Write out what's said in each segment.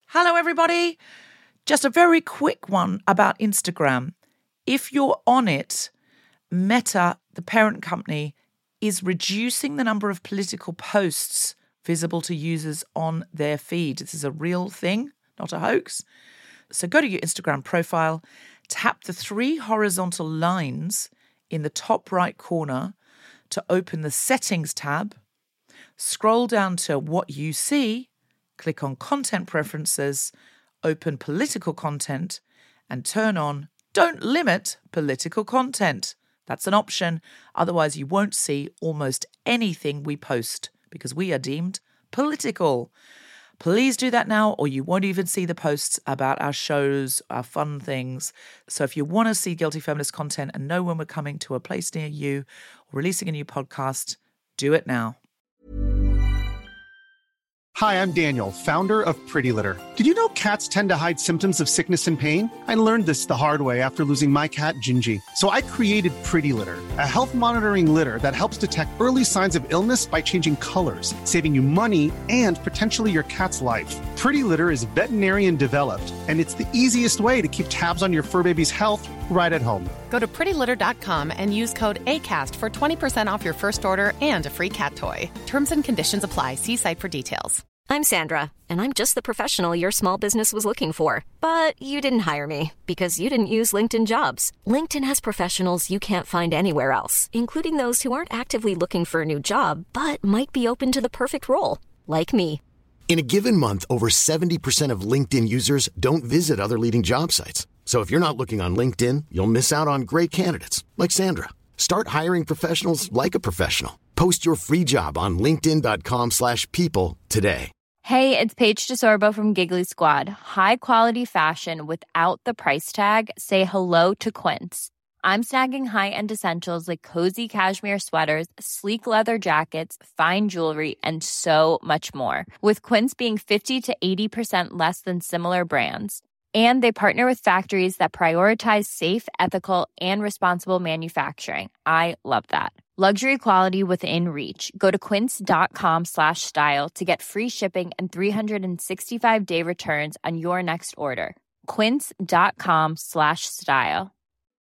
Hello, everybody. Just a very quick one about Instagram. If you're on it, Meta, the parent company, is reducing the number of political posts visible to users on their feed. This is a real thing, not a hoax. So go to your Instagram profile, tap the 3 horizontal lines in the top right corner to open the Settings tab, scroll down to What You See, click on Content Preferences, open Political Content, and turn on Don't Limit Political Content. That's an option. Otherwise, you won't see almost anything we post because we are deemed political. Please do that now, or you won't even see the posts about our shows, our fun things. So if you want to see Guilty Feminist content and know when we're coming to a place near you or releasing a new podcast, do it now. Hi, I'm Daniel, founder of Pretty Litter. Did you know cats tend to hide symptoms of sickness and pain? I learned this the hard way after losing my cat, Gingy. So I created Pretty Litter, a health monitoring litter that helps detect early signs of illness by changing colors, saving you money and potentially your cat's life. Pretty Litter is veterinarian developed, and it's the easiest way to keep tabs on your fur baby's health right at home. Go to prettylitter.com and use code ACAST for 20% off your first order and a free cat toy. Terms and conditions apply. See site for details. I'm Sandra, and I'm just the professional your small business was looking for. But you didn't hire me because you didn't use LinkedIn Jobs. LinkedIn has professionals you can't find anywhere else, including those who aren't actively looking for a new job, but might be open to the perfect role, like me. In a given month, over 70% of LinkedIn users don't visit other leading job sites. So if you're not looking on LinkedIn, you'll miss out on great candidates like Sandra. Start hiring professionals like a professional. Post your free job on linkedin.com/people today. Hey, it's Paige DeSorbo from Giggly Squad. High quality fashion without the price tag. Say hello to Quince. I'm snagging high-end essentials like cozy cashmere sweaters, sleek leather jackets, fine jewelry, and so much more. With Quince being 50 to 80% less than similar brands. And they partner with factories that prioritize safe, ethical, and responsible manufacturing. I love that. Luxury quality within reach. Go to quince.com/style to get free shipping and 365-day returns on your next order. Quince.com/style.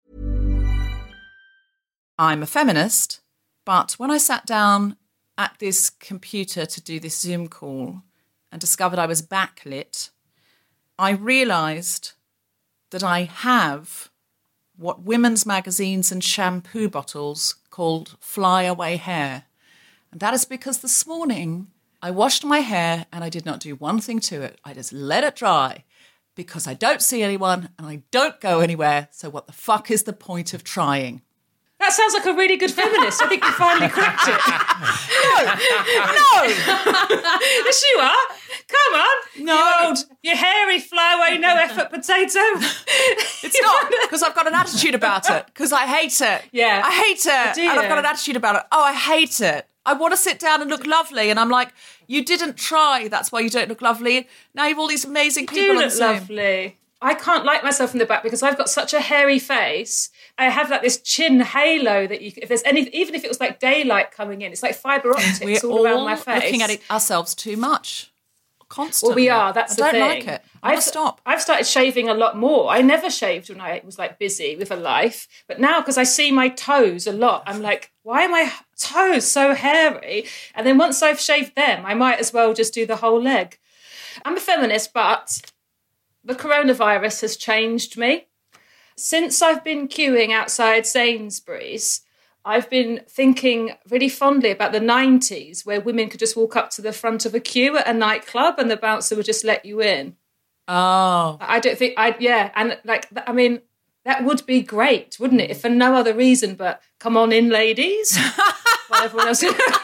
I'm a feminist, but when I sat down at this computer to do this Zoom call and discovered I was backlit, I realised that I have what women's magazines and shampoo bottles called fly-away hair. And that is because this morning I washed my hair and I did not do one thing to it. I just let it dry because I don't see anyone and I don't go anywhere. So what the fuck is the point of trying? That sounds like a really good feminist. I think you finally cracked it. No. Yes, you are. Come on. No. You hairy, fly-away, no-effort potato. It's not, because I've got an attitude about it, because I hate it. Yeah. I hate it. Do you? And I've got an attitude about it. Oh, I hate it. I want to sit down and look lovely. And I'm like, you didn't try. That's why you don't look lovely. Now you have all these amazing people on look Zoom. lovely. I can't like myself from the back because I've got such a hairy face. I have like this chin halo that you, if there's any, even if it was like daylight coming in, it's like fibre optics all around my face. Looking at ourselves too much, constantly. Well, we are. That's the thing. I don't like it. I've stopped. I've started shaving a lot more. I never shaved when I was like busy with a life, but now because I see my toes a lot, I'm like, why are my toes so hairy? And then once I've shaved them, I might as well just do the whole leg. I'm a feminist, but the coronavirus has changed me. Since I've been queuing outside Sainsbury's, I've been thinking really fondly about the 90s where women could just walk up to the front of a queue at a nightclub and the bouncer would just let you in. Oh. I don't think and like, I mean, that would be great, wouldn't it? If for no other reason but come on in, ladies. While everyone else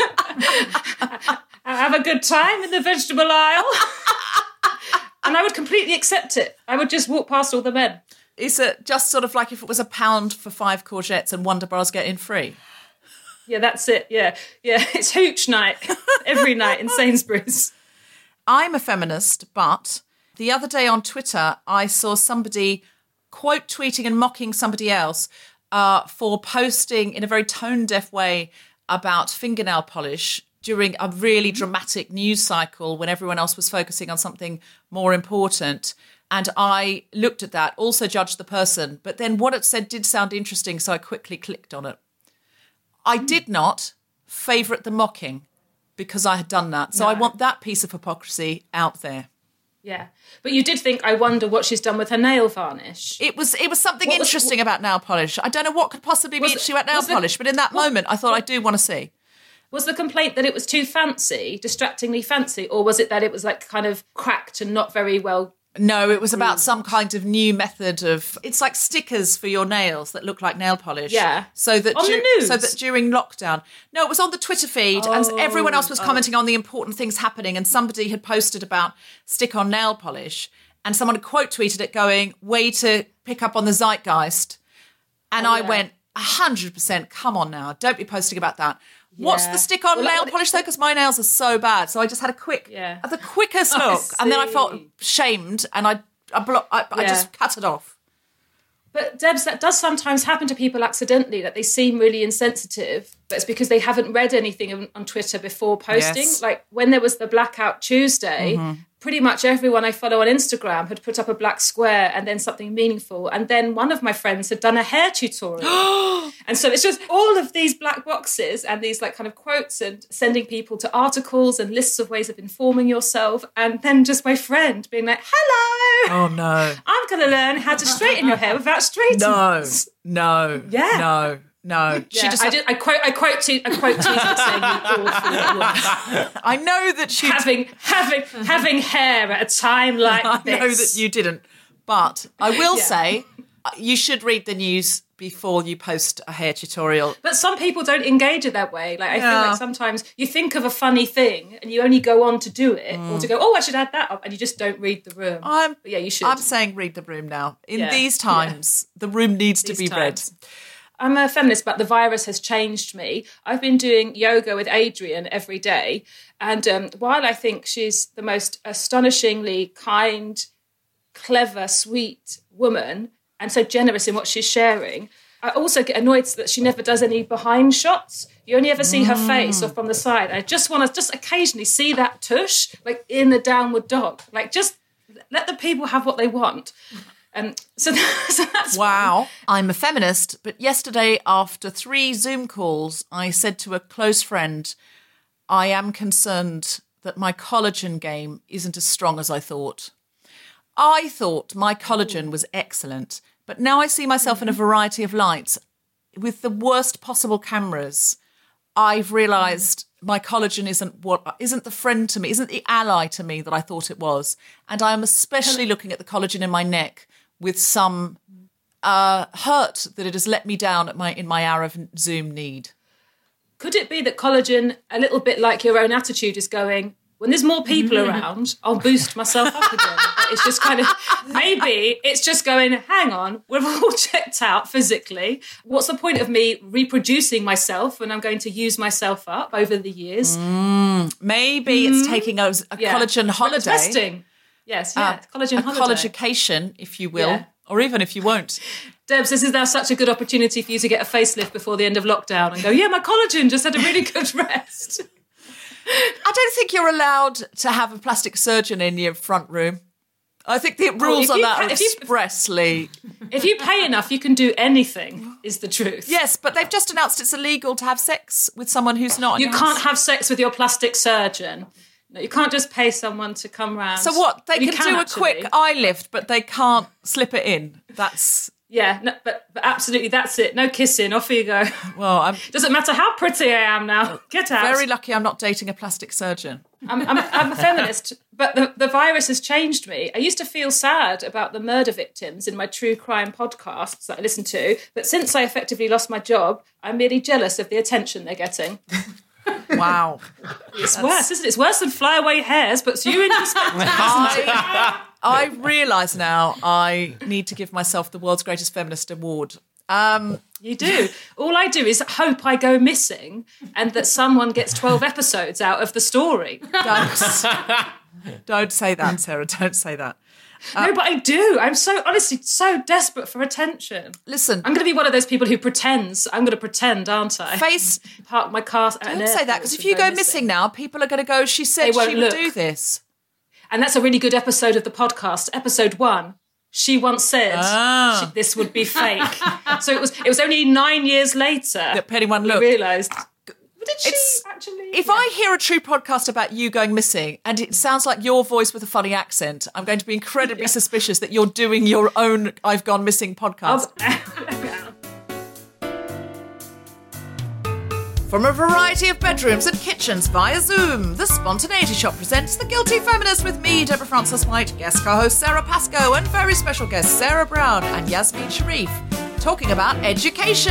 have a good time in the vegetable aisle. And I would completely accept it. I would just walk past all the men. Is it just sort of like if it was £1 for 5 courgettes and Wonder Bars get in free? Yeah, that's it. Yeah. It's hooch night every night in Sainsbury's. I'm a feminist, but the other day on Twitter, I saw somebody quote tweeting and mocking somebody else for posting in a very tone-deaf way about fingernail polish during a really dramatic news cycle when everyone else was focusing on something more important. And I looked at that, also judged the person. But then what it said did sound interesting, so I quickly clicked on it. I did not favourite the mocking because I had done that. So I want that piece of hypocrisy out there. Yeah. But you did think, I wonder what she's done with her nail varnish. It was something interesting about nail polish. I don't know what could possibly be interesting about nail polish, but in that moment I thought I do want to see. Was the complaint that it was too fancy, distractingly fancy, or was it that it was like kind of cracked and not very well? No, it was about some kind of new method of... It's like stickers for your nails that look like nail polish. Yeah. So that on the news? So that during lockdown... No, it was on the Twitter feed and everyone else was commenting on the important things happening, and somebody had posted about stick-on nail polish and someone had quote tweeted it going, way to pick up on the zeitgeist. And I went, 100%, come on now, don't be posting about that. What's the stick-on nail polish though? Because my nails are so bad. So I just had the quickest look, and then I felt shamed, and I just cut it off. But Debs, that does sometimes happen to people accidentally, that they seem really insensitive, but it's because they haven't read anything on Twitter before posting. Yes. Like when there was the Blackout Tuesday, pretty much everyone I follow on Instagram had put up a black square and then something meaningful. And then one of my friends had done a hair tutorial. And so it's just all of these black boxes and these like kind of quotes and sending people to articles and lists of ways of informing yourself. And then just my friend being like, hello. Oh, no. I'm going to learn how to straighten your hair without straightening. No. Yeah. No. Yeah, I quote teased it saying you awful woman. I know that you having hair at a time like this. I know that you didn't, but I will say you should read the news before you post a hair tutorial. But some people don't engage it that way. Like I feel like sometimes you think of a funny thing and you only go on to do it or to go, I should add that up, and you just don't read the room. But you should. I'm saying read the room now. In these times, the room needs to be read. I'm a feminist, but the virus has changed me. I've been doing yoga with Adrian every day. And while I think she's the most astonishingly kind, clever, sweet woman, and so generous in what she's sharing, I also get annoyed that she never does any behind shots. You only ever see her face or from the side. I just want to just occasionally see that tush, like in the downward dog. Like just let the people have what they want. So that's wow. Fun. I'm a feminist, but yesterday after 3 Zoom calls, I said to a close friend, I am concerned that my collagen game isn't as strong as I thought. I thought my collagen was excellent, but now I see myself in a variety of lights. With the worst possible cameras, I've realised my collagen isn't the friend to me, isn't the ally to me that I thought it was. And I am especially looking at the collagen in my neck with some hurt that it has let me down in my hour of Zoom need. Could it be that collagen, a little bit like your own attitude, is going, when there's more people around, I'll boost myself up again? It's just kind of, maybe it's just going, hang on, we're all checked out physically. What's the point of me reproducing myself when I'm going to use myself up over the years? Maybe it's taking a collagen holiday. Testing. Yes, collagen holiday. A collagication, if you will, or even if you won't. Debs, this is now such a good opportunity for you to get a facelift before the end of lockdown and go, my collagen just had a really good rest. I don't think you're allowed to have a plastic surgeon in your front room. I think the rules on that are expressly... If you pay enough, you can do anything, is the truth. Yes, but they've just announced it's illegal to have sex with someone who's not... You can't have sex with your plastic surgeon. No, you can't just pay someone to come round. So what? They can do a quick eye lift, but they can't slip it in. That's... Yeah, no, but absolutely, that's it. No kissing, off you go. Well, doesn't matter how pretty I am now. Get out. Very lucky I'm not dating a plastic surgeon. I'm a feminist, but the virus has changed me. I used to feel sad about the murder victims in my true crime podcasts that I listen to, but since I effectively lost my job, I'm merely jealous of the attention they're getting. Wow. It's worse, isn't it? It's worse than flyaway hairs, but you in perspective, isn't it? I realise now I need to give myself the world's greatest feminist award. You do. All I do is hope I go missing and that someone gets 12 episodes out of the story. Don't say that, Sarah. Don't say that. No, but I do. I'm honestly so desperate for attention. Listen. I'm going to be one of those people who pretends. I'm going to pretend, aren't I? Park my car at an Don't say that, because if you go missing now, people are going to go, she said she would do this. And that's a really good episode of the podcast. Episode 1. She once said this would be fake. So it was only 9 years later that Penny One looked. Realised. Did she actually? If I hear a true podcast about you going missing and it sounds like your voice with a funny accent, I'm going to be incredibly suspicious that you're doing your own I've Gone Missing podcast. From a variety of bedrooms and kitchens via Zoom, the Spontaneity Shop presents The Guilty Feminist with me, Deborah Frances White, guest co-host Sarah Pascoe, and very special guests Sarah Brown and Yasmin Sharif, talking about education.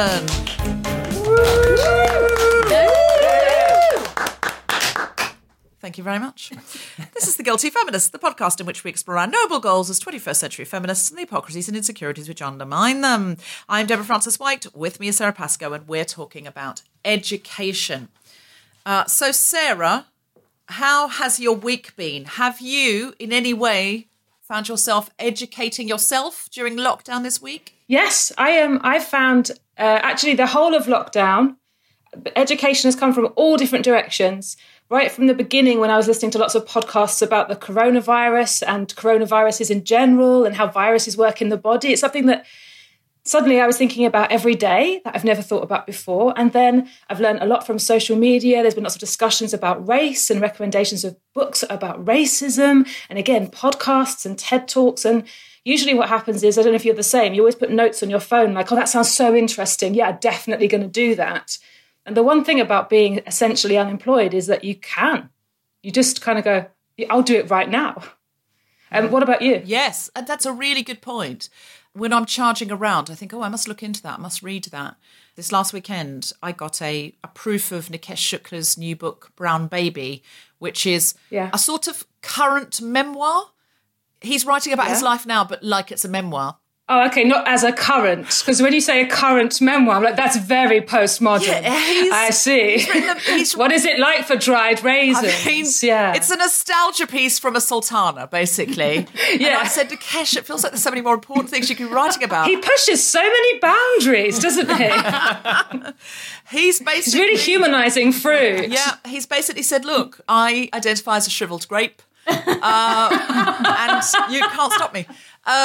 Thank you very much. This is The Guilty Feminist, the podcast in which we explore our noble goals as 21st century feminists and the hypocrisies and insecurities which undermine them. I'm Deborah Frances White, with me is Sarah Pascoe, and we're talking about education. So Sarah, how has your week been? Have you in any way found yourself educating yourself during lockdown this week? Yes, I am. I've found actually the whole of lockdown, education has come from all different directions. Right from the beginning, when I was listening to lots of podcasts about the coronavirus and coronaviruses in general and how viruses work in the body, it's something that suddenly I was thinking about every day that I've never thought about before. And then I've learned a lot from social media. There's been lots of discussions about race and recommendations of books about racism. And again, podcasts and TED Talks. And usually what happens is, I don't know if you're the same, you always put notes on your phone like, oh, that sounds so interesting. Yeah, definitely going to do that. And the one thing about being essentially unemployed is that you just kind of go, I'll do it right now. What about you? Yes, and that's a really good point. When I'm charging around, I think, I must look into that, I must read that. This last weekend, I got a proof of Nikesh Shukla's new book, Brown Baby, which is a sort of current memoir. He's writing about his life now, but like it's a memoir. Oh, okay, not as a current, because when you say a current memoir, I'm like, that's very postmodern. Yeah, I see. What is it like for dried raisins? It's a nostalgia piece from a sultana, basically. And I said to Kesh, it feels like there's so many more important things you could be writing about. He pushes so many boundaries, doesn't he? He's really humanising fruit. Yeah, he's basically said, look, I identify as a shriveled grape, and you can't stop me.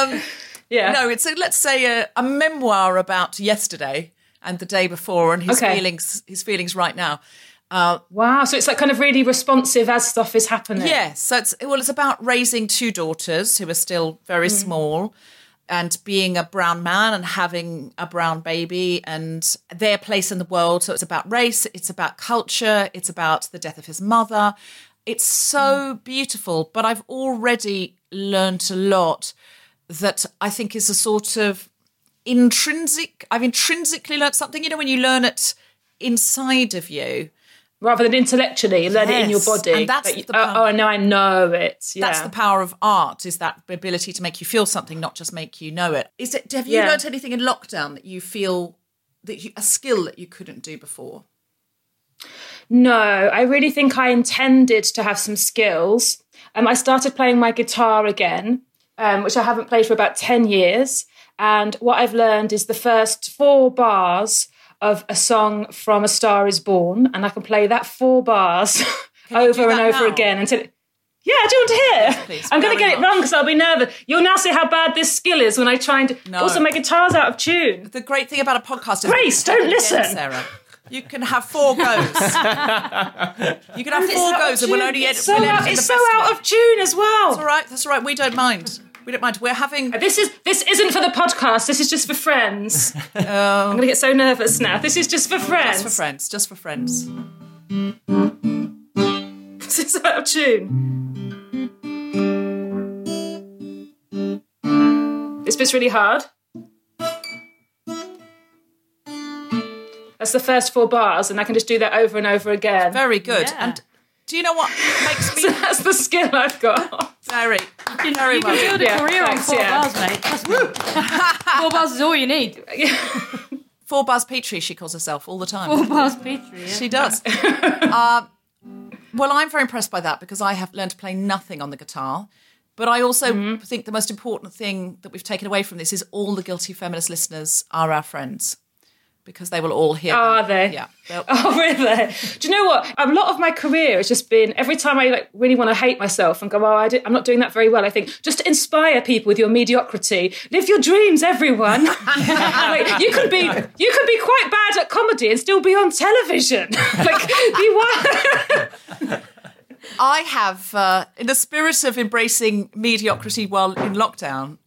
No, it's let's say a memoir about yesterday and the day before and his feelings right now. Wow, so it's like kind of really responsive as stuff is happening. Yes, so it's about raising two daughters who are still very small and being a brown man and having a brown baby and their place in the world. So it's about race, it's about culture, it's about the death of his mother. It's so beautiful, but I've already learned a lot that I think is a sort of I've intrinsically learned something, when you learn it inside of you. Rather than intellectually, you learn it in your body. And that's the power. I know it. Yeah. That's the power of art, is that ability to make you feel something, not just make you know it. Have you learned anything in lockdown that you feel, a skill that you couldn't do before? No, I really think I intended to have some skills. I started playing my guitar again, which I haven't played for about 10 years. And what I've learned is the first 4 bars of a song from A Star Is Born. And I can play that 4 bars over and over again until... Yeah, do you want to hear? Yes, please. I'm going to get it wrong because I'll be nervous. You'll now see how bad this skill is when I try and... No. Also, my guitar's out of tune. The great thing about a podcast is... Grace, don't listen. Sarah. You can have 4 goes. You can have 4 goes and we'll only edit the best one. It's so out of tune as well. That's all right. We don't mind. We're having... This isn't for the podcast. This is just for friends. I'm going to get so nervous now. This is just for friends. Just for friends. This is out of tune. This bit's really hard. That's the first 4 bars, and I can just do that over and over again. Very good. Yeah. And do you know what makes me... So that's the skill I've got. Very You can build a career on 4 bars, mate. Trust me. 4 bars is all you need. 4 Bars Petrie, she calls herself all the time. 4 bars Petrie. Yeah. She does. Well, I'm very impressed by that because I have learned to play nothing on the guitar. But I also think the most important thing that we've taken away from this is all the Guilty Feminist listeners are our friends. Because they will all hear that. Are they? Yeah. Oh, really? Do you know what? A lot of my career has just been, every time I really want to hate myself and go, I'm not doing that very well, I think, just to inspire people with your mediocrity. Live your dreams, everyone. Like, you could be quite bad at comedy and still be on television. Like, you are. I have, in the spirit of embracing mediocrity while in lockdown,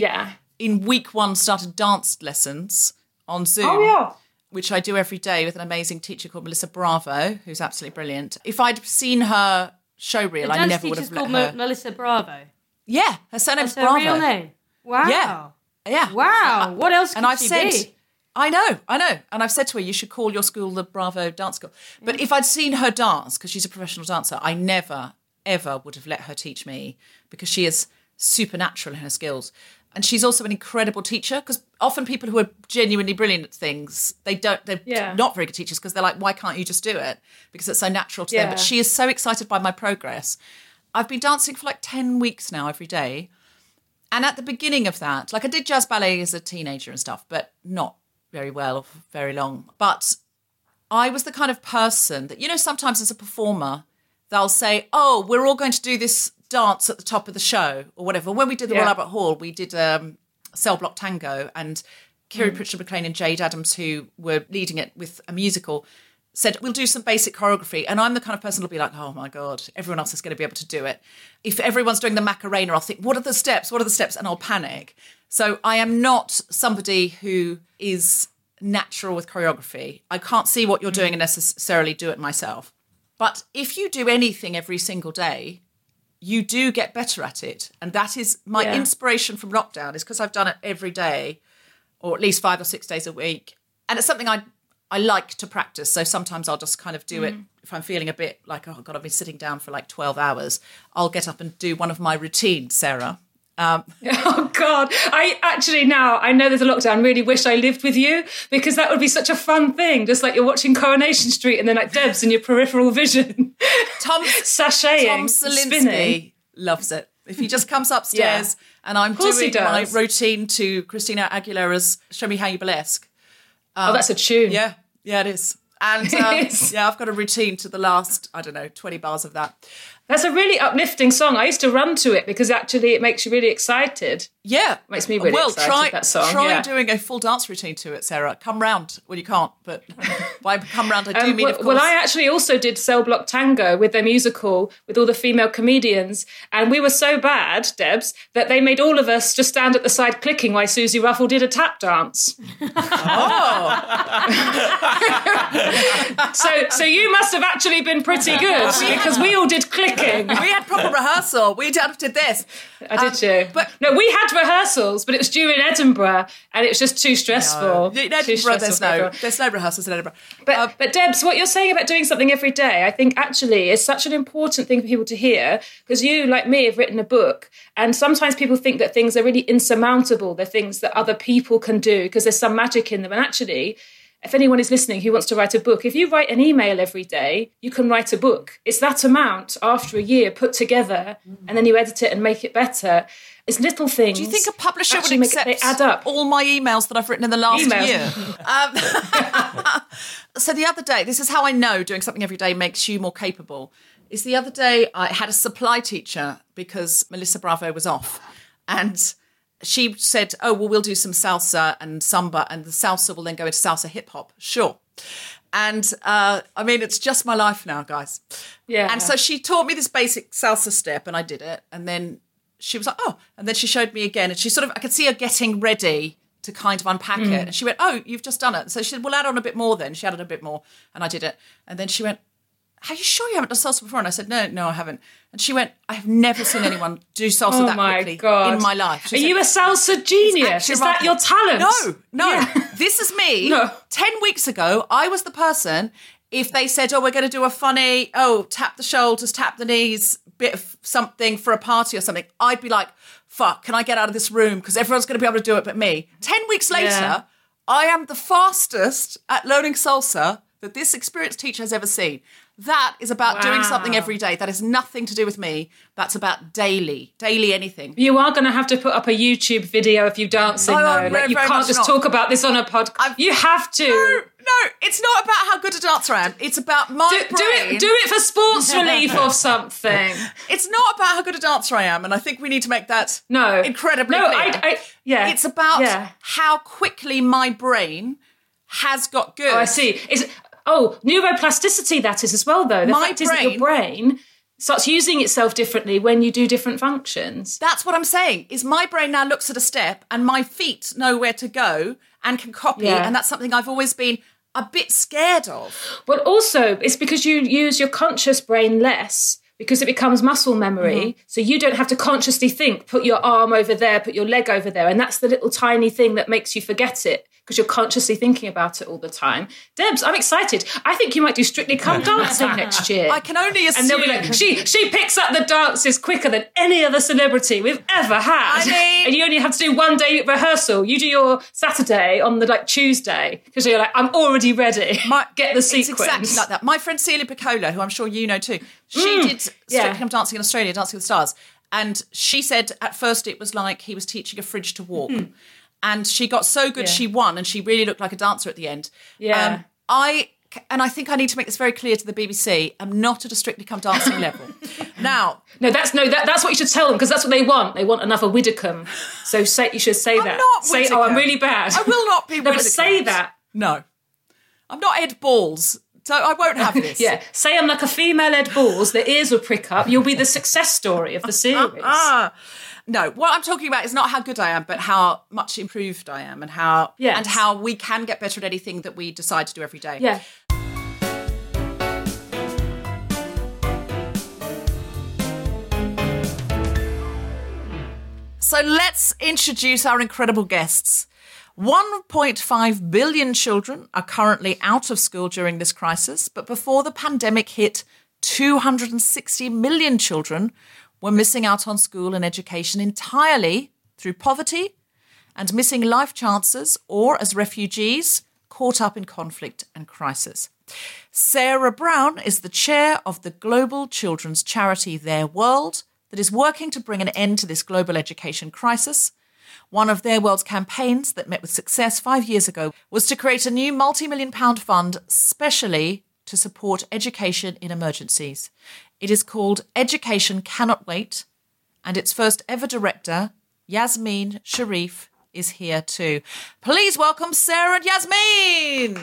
in week 1 started dance lessons on Zoom, which I do every day with an amazing teacher called Melissa Bravo, who's absolutely brilliant. If I'd seen her show reel, I never would have let her. Melissa Bravo. Yeah, her surname's Bravo. Bravo. Real name. Wow. Yeah. Wow. What else could she be? I know. And I've said to her, you should call your school the Bravo Dance School. But if I'd seen her dance, because she's a professional dancer, I never, ever would have let her teach me because she is supernatural in her skills. And she's also an incredible teacher because often people who are genuinely brilliant at things, they're not very good teachers because they're like, why can't you just do it? Because it's so natural to them. But she is so excited by my progress. I've been dancing for like 10 weeks now every day. And at the beginning of that, like I did jazz ballet as a teenager and stuff, but not very well or very long. But I was the kind of person that, sometimes as a performer, they'll say, oh, we're all going to do this dance at the top of the show or whatever. When we did the Royal Albert Hall, we did Cell Block Tango, and Kiri Pritchard McLean and Jade Adams, who were leading it with a musical, said, we'll do some basic choreography. And I'm the kind of person who'll be like, oh my God, everyone else is going to be able to do it. If everyone's doing the Macarena, I'll think, what are the steps? And I'll panic. So I am not somebody who is natural with choreography. I can't see what you're doing and necessarily do it myself. But if you do anything every single day, you do get better at it. And that is my inspiration from lockdown, is because I've done it every day, or at least 5 or 6 days a week. And it's something I like to practice. So sometimes I'll just kind of do it if I'm feeling a bit like, oh God, I've been sitting down for like 12 hours. I'll get up and do one of my routines, Sarah. Oh God, I know there's a lockdown, really wish I lived with you, because that would be such a fun thing, just like you're watching Coronation Street and then like Debs in your peripheral vision. Tom Salinsky spinning. Loves it. If he just comes upstairs and I'm doing my routine to Christina Aguilera's Show Me How You Burlesque. That's a tune. Yeah, it is. And I've got a routine to the last, 20 bars of that. That's a really uplifting song. I used to run to it because actually it makes you really excited. Yeah. It makes me really excited, that song. Try doing a full dance routine to it, Sarah. Come round. Well, you can't, but by come round, I do mean, of course. Well, I actually also did Cell Block Tango with their musical with all the female comedians. And we were so bad, Debs, that they made all of us just stand at the side clicking while Susie Ruffle did a tap dance. Oh. So you must have actually been pretty good because we all did clicking. We had proper rehearsal. We did this. Did you? But no, we had rehearsals, but it was due in Edinburgh, and it was just too stressful. No. In Edinburgh, there's no rehearsals in Edinburgh. But Debs, what you're saying about doing something every day, I think actually is such an important thing for people to hear, because you, like me, have written a book, and sometimes people think that things are really insurmountable. They're things that other people can do because there's some magic in them, and actually, if anyone is listening who wants to write a book, if you write an email every day, you can write a book. It's that amount after a year put together, and then you edit it and make it better. It's little things. Do you think a publisher would accept they add up? All my emails that I've written in the last year? So the other day, this is how I know doing something every day makes you more capable, is the other day I had a supply teacher because Melissa Bravo was off, and she said, oh, well, we'll do some salsa and samba, and the salsa will then go into salsa hip-hop. Sure. And, it's just my life now, guys. Yeah. And so she taught me this basic salsa step, and I did it. And then she was like, oh. And then she showed me again, and she I could see her getting ready to kind of unpack it. And she went, oh, you've just done it. So she said, well, add on a bit more then. She added a bit more, and I did it. And then she went, are you sure you haven't done salsa before? And I said, no, I haven't. And she went, I have never seen anyone do salsa that quickly in my life. Are you a salsa genius? Is that your talent? No. Yeah. This is me. No. 10 weeks ago, I was the person, if they said, oh, we're going to do a funny, tap the shoulders, tap the knees, bit of something for a party or something, I'd be like, fuck, can I get out of this room? Because everyone's going to be able to do it but me. 10 weeks later, I am the fastest at learning salsa that this experienced teacher has ever seen. That is about doing something every day. That has nothing to do with me. That's about daily anything. You are going to have to put up a YouTube video of you dancing, though. Like, you can't just talk about this on a podcast. You have to. No, it's not about how good a dancer I am. It's about my brain. Do it for sports relief or something. It's not about how good a dancer I am, and I think we need to make that incredibly clear. It's about how quickly my brain has got good. Oh, I see. Neuroplasticity, that is as well, though. The fact is that your brain starts using itself differently when you do different functions. That's what I'm saying, is my brain now looks at a step and my feet know where to go and can copy, and that's something I've always been a bit scared of. But also, it's because you use your conscious brain less, because it becomes muscle memory, so you don't have to consciously think, put your arm over there, put your leg over there, and that's the little tiny thing that makes you forget it, because you're consciously thinking about it all the time. Debs, I'm excited. I think you might do Strictly Come Dancing next year. I can only assume. And they'll be like, she picks up the dances quicker than any other celebrity we've ever had. And you only have to do one day rehearsal. You do your Saturday on the Tuesday, because you're like, I'm already ready. Get the sequence. It's exactly like that. My friend Celia Piccola, who I'm sure you know too, she did Strictly Come Dancing in Australia, Dancing with the Stars. And she said at first it was like he was teaching a fridge to walk. And she got so good she won, and she really looked like a dancer at the end. Yeah. I think I need to make this very clear to the BBC. I'm not at a Strictly Come Dancing level. Now, that's what you should tell them, because that's what they want. They want another Widdicombe. So you should say that. Not say, Widdicombe. I'm really bad. I will not be Widdicombe. But say that. No, I'm not Ed Balls. So I won't have this. Say I'm like a female Ed Balls. The ears will prick up. You'll be the success story of the series. No, what I'm talking about is not how good I am, but how much improved I am, and how we can get better at anything that we decide to do every day. Yeah. So let's introduce our incredible guests. 1.5 billion children are currently out of school during this crisis, but before the pandemic hit, 260 million children were missing out on school and education entirely through poverty and missing life chances, or as refugees caught up in conflict and crisis. Sarah Brown is the chair of the global children's charity Their World, that is working to bring an end to this global education crisis. One of Their World's campaigns that met with success 5 years ago was to create a new multi-million-pound fund specially to support education in emergencies. It is called Education Cannot Wait, and its first ever director, Yasmin Sharif, is here too. Please welcome Sarah and Yasmin!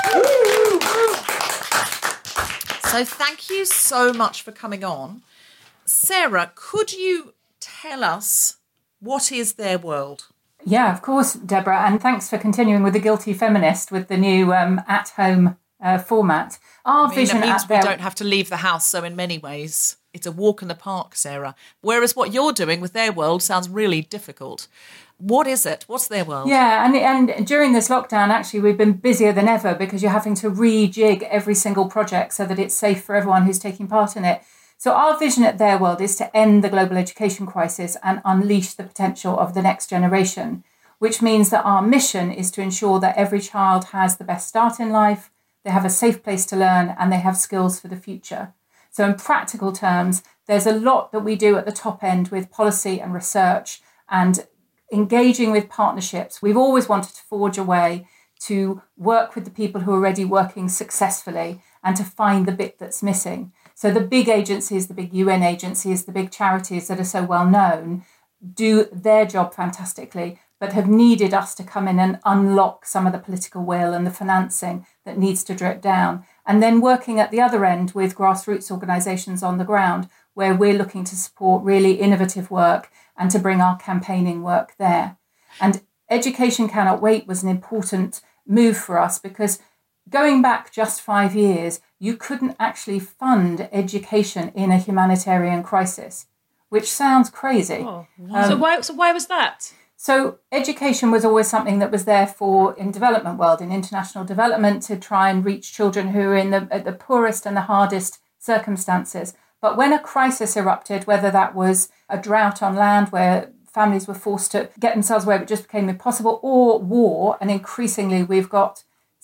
So thank you so much for coming on. Sarah, could you tell us what is Their World? Yeah, of course, Deborah, and thanks for continuing with The Guilty Feminist with the new at-home format. Our vision it means at we don't have to leave the house, so in many ways it's a walk in the park, Sarah. Whereas what you're doing with Their World sounds really difficult. What is it? What's Their World? Yeah, and during this lockdown, actually, we've been busier than ever because you're having to rejig every single project so that it's safe for everyone who's taking part in it. So our vision at Their World is to end the global education crisis and unleash the potential of the next generation, which means that our mission is to ensure that every child has the best start in life, they have a safe place to learn, and they have skills for the future. So in practical terms, there's a lot that we do at the top end with policy and research and engaging with partnerships. We've always wanted to forge a way to work with the people who are already working successfully and to find the bit that's missing. So the big agencies, the big UN agencies, the big charities that are so well known do their job fantastically, but have needed us to come in and unlock some of the political will and the financing that needs to drip down. And then working at the other end with grassroots organisations on the ground, where we're looking to support really innovative work and to bring our campaigning work there. And Education Cannot Wait was an important move for us because going back just 5 years, you couldn't actually fund education in a humanitarian crisis, which sounds crazy. Oh, wow. So why was that? So education was always something that was there for in development world, in international development, to try and reach children who are in the poorest and the hardest circumstances. But when a crisis erupted, whether that was a drought on land where families were forced to get themselves where it just became impossible, or war, and increasingly we've got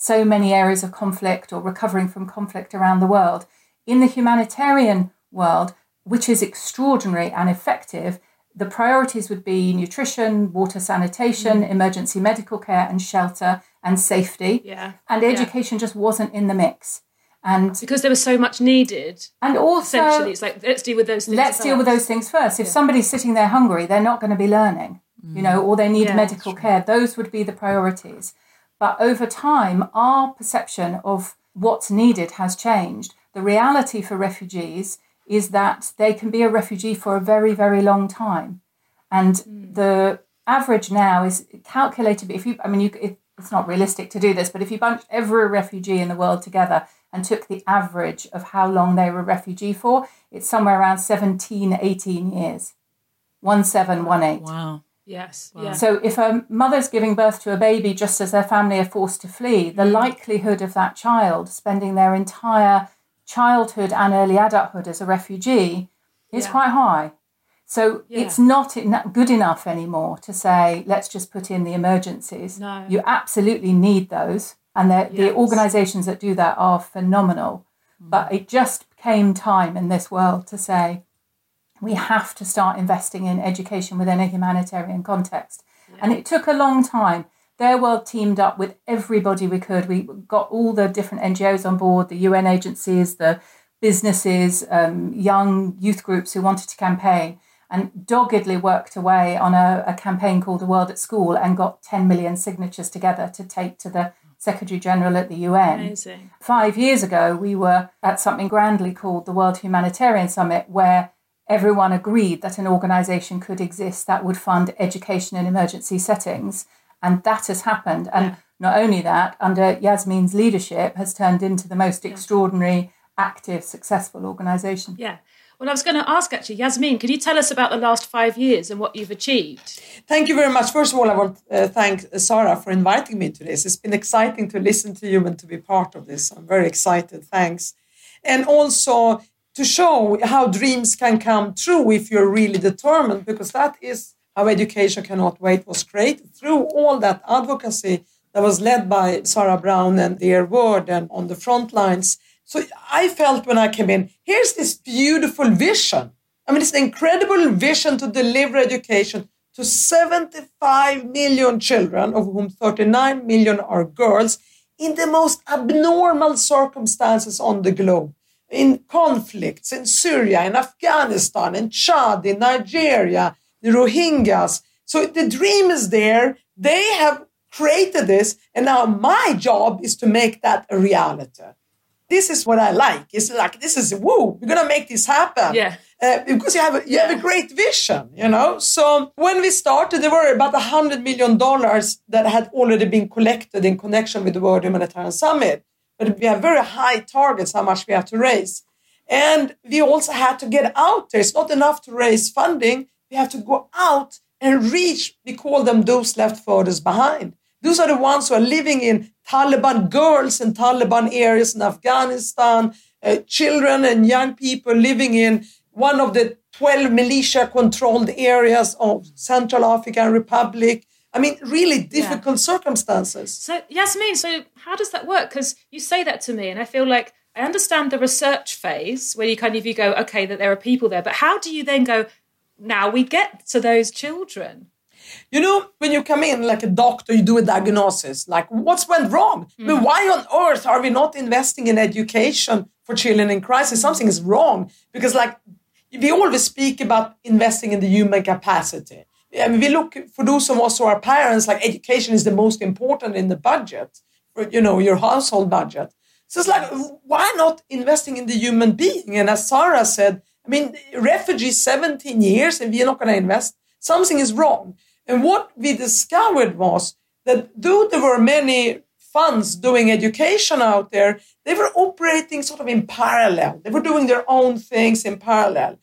so many areas of conflict or recovering from conflict around the world. In the humanitarian world, which is extraordinary and effective, the priorities would be nutrition, water sanitation, emergency medical care and shelter and safety. Yeah. And education just wasn't in the mix. And because there was so much needed. And also, essentially, it's like, let's deal with those things first. If somebody's sitting there hungry, they're not going to be learning, or they need medical care. Those would be the priorities. But over time, our perception of what's needed has changed. The reality for refugees is that they can be a refugee for a very, very long time. And the average now is calculated. It's not realistic to do this, but if you bunched every refugee in the world together and took the average of how long they were a refugee for, it's somewhere around 17, 18 years. 1718. Wow. Yes. Wow. Yeah. So if a mother's giving birth to a baby just as their family are forced to flee, the likelihood of that child spending their entire childhood and early adulthood as a refugee is quite high. So it's not good enough anymore to say, let's just put in the emergencies. No. You absolutely need those. And the organisations that do that are phenomenal. But it just came time in this world to say, we have to start investing in education within a humanitarian context. Yeah. And it took a long time. Their World teamed up with everybody we could. We got all the different NGOs on board, the UN agencies, the businesses, young youth groups who wanted to campaign, and doggedly worked away on a campaign called The World at School and got 10 million signatures together to take to the Secretary General at the UN. Amazing. 5 years ago, we were at something grandly called the World Humanitarian Summit, where everyone agreed that an organisation could exist that would fund education in emergency settings. And that has happened. And not only that, under Yasmin's leadership, has turned into the most extraordinary, active, successful organisation. Yeah. Well, I was going to ask, actually, Yasmin, can you tell us about the last 5 years and what you've achieved? Thank you very much. First of all, I want to thank Sarah for inviting me to this. It's been exciting to listen to you and to be part of this. I'm very excited. Thanks. And also to show how dreams can come true if you're really determined, because that is how Education Cannot Wait was created, through all that advocacy that was led by Sarah Brown and Dear Word and on the front lines. So I felt when I came in, here's this beautiful vision. I mean, it's an incredible vision to deliver education to 75 million children, of whom 39 million are girls, in the most abnormal circumstances on the globe. In conflicts in Syria, in Afghanistan, in Chad, in Nigeria, the Rohingyas. So the dream is there. They have created this. And now my job is to make that a reality. This is what I like. It's like, this is, we're going to make this happen. Yeah. Because you have a great vision, So when we started, there were about $100 million that had already been collected in connection with the World Humanitarian Summit. But we have very high targets, how much we have to raise. And we also had to get out there. It's not enough to raise funding. We have to go out and reach, we call them those left furthest behind. Those are the ones who are living in Taliban girls and Taliban areas in Afghanistan, children and young people living in one of the 12 militia-controlled areas of Central African Republic. I mean, really difficult circumstances. So, Yasmin, how does that work? Because you say that to me, and I feel like I understand the research phase where you go, okay, that there are people there. But how do you then go, now we get to those children? When you come in like a doctor, you do a diagnosis, like what's went wrong? But why on earth are we not investing in education for children in crisis? Something is wrong. Because we always speak about investing in the human capacity. I mean, we look, for those of us who are parents, like education is the most important in the budget, for, your household budget. So it's like, why not investing in the human being? And as Sarah said, I mean, refugees 17 years and we're not going to invest. Something is wrong. And what we discovered was that though there were many funds doing education out there, they were operating sort of in parallel. They were doing their own things in parallel.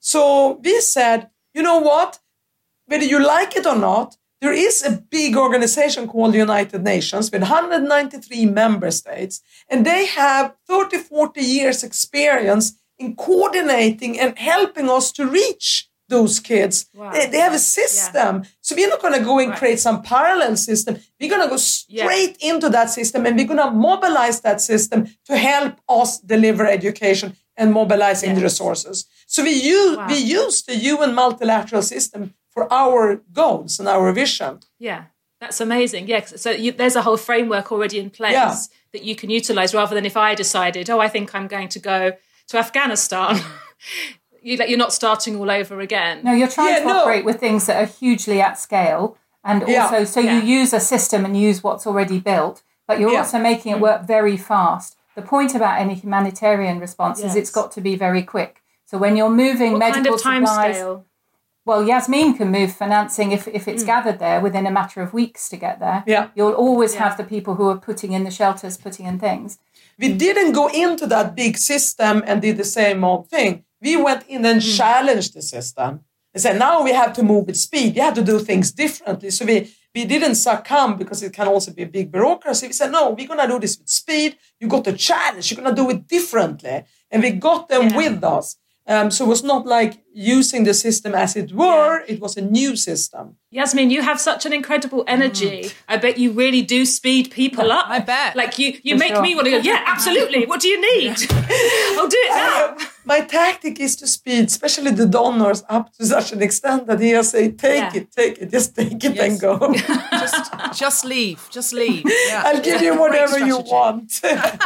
So we said, you know what? Whether you like it or not, there is a big organization called the United Nations with 193 member states, and they have 30, 40 years experience in coordinating and helping us to reach those kids. Wow. They have a system. So we're not going to go and create some parallel system. We're going to go straight into that system, and we're going to mobilize that system to help us deliver education and mobilizing the resources. So we use the UN multilateral system for our goals and our vision. Yeah, that's amazing. Yeah, so there's a whole framework already in place that you can utilize, rather than if I decided, I think I'm going to go to Afghanistan. You're not starting all over again. No, you're trying to operate with things that are hugely at scale. And also, you use a system and use what's already built, but you're also making it work very fast. The point about any humanitarian response is it's got to be very quick. So when you're moving medical supplies... Scale? Well, Yasmin can move financing if it's gathered there within a matter of weeks to get there. Yeah. You'll always have the people who are putting in the shelters, putting in things. We didn't go into that big system and did the same old thing. We went in and challenged the system and said, now we have to move with speed. We have to do things differently. So we didn't succumb, because it can also be a big bureaucracy. We said, no, we're going to do this with speed. You got the challenge. You're going to do it differently. And we got them with us. So it was not like using the system as it were. It was a new system. Yasmin, you have such an incredible energy. I bet you really do speed people up. I bet. Like you make me want to go, absolutely. What do you need? I'll do it now. My tactic is to speed, especially the donors, up to such an extent that he say, take it, just take it and go. just leave. Yeah. I'll give you whatever you want.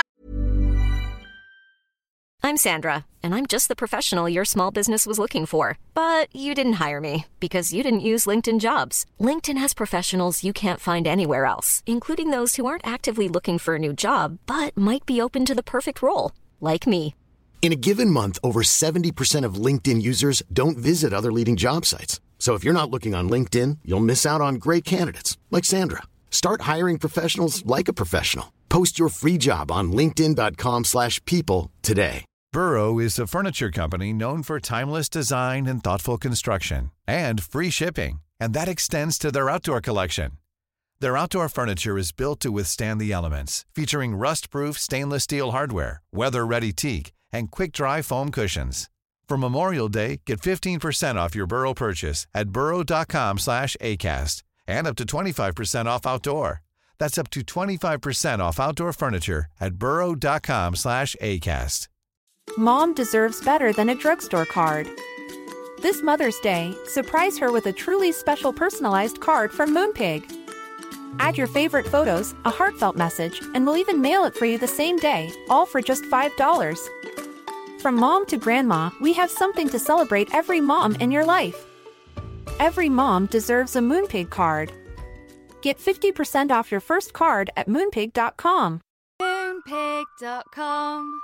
I'm Sandra, and I'm just the professional your small business was looking for. But you didn't hire me because you didn't use LinkedIn Jobs. LinkedIn has professionals you can't find anywhere else, including those who aren't actively looking for a new job, but might be open to the perfect role, like me. In a given month, over 70% of LinkedIn users don't visit other leading job sites. So if you're not looking on LinkedIn, you'll miss out on great candidates like Sandra. Start hiring professionals like a professional. Post your free job on linkedin.com/people today. Burrow is a furniture company known for timeless design and thoughtful construction and free shipping, and that extends to their outdoor collection. Their outdoor furniture is built to withstand the elements, featuring rust-proof stainless steel hardware, weather-ready teak, and quick-dry foam cushions. For Memorial Day, get 15% off your Burrow purchase at burrow.com/ACAST and up to 25% off outdoor. That's up to 25% off outdoor furniture at burrow.com/ACAST. Mom deserves better than a drugstore card. This Mother's Day, surprise her with a truly special personalized card from Moonpig. Add your favorite photos, a heartfelt message, and we'll even mail it for you the same day, all for just $5. From mom to grandma, we have something to celebrate every mom in your life. Every mom deserves a Moonpig card. Get 50% off your first card at Moonpig.com. Moonpig.com.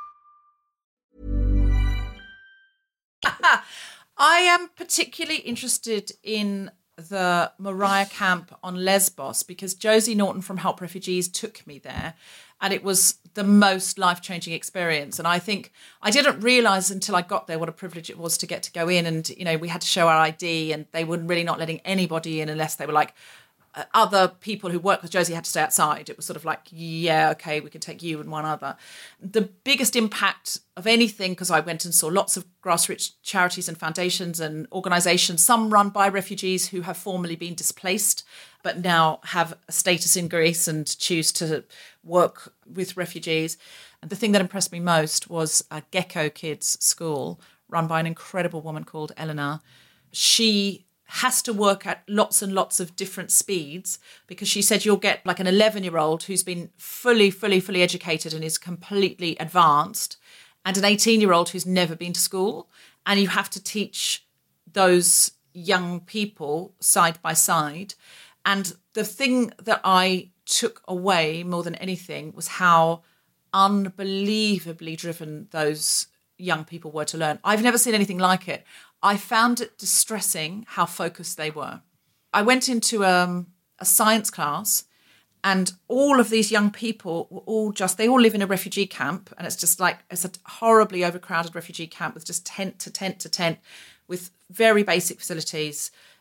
I am particularly interested in the Moria camp on Lesbos because Josie Norton from Help Refugees took me there, and it was the most life-changing experience. And I think I didn't realise until I got there what a privilege it was to get to go in, and we had to show our ID, and they were really not letting anybody in unless they were like other people who work with Josie had to stay outside. It was sort of like, yeah, okay, we can take you and one other. The biggest impact of anything, because I went and saw lots of grassroots charities and foundations and organisations, some run by refugees who have formerly been displaced but now have a status in Greece and choose to work with refugees. And the thing that impressed me most was a Gecko Kids school run by an incredible woman called Eleanor. She has to work at lots and lots of different speeds because she said you'll get like an 11-year-old who's been fully educated and is completely advanced, and an 18-year-old who's never been to school. And you have to teach those young people side by side. And the thing that I took away more than anything was how unbelievably driven those young people were to learn. I've never seen anything like it. I found it distressing how focused they were. I went into a science class, and all of these young people were they all live in a refugee camp, and it's just like, it's a horribly overcrowded refugee camp with just tent to tent to tent with very basic facilities.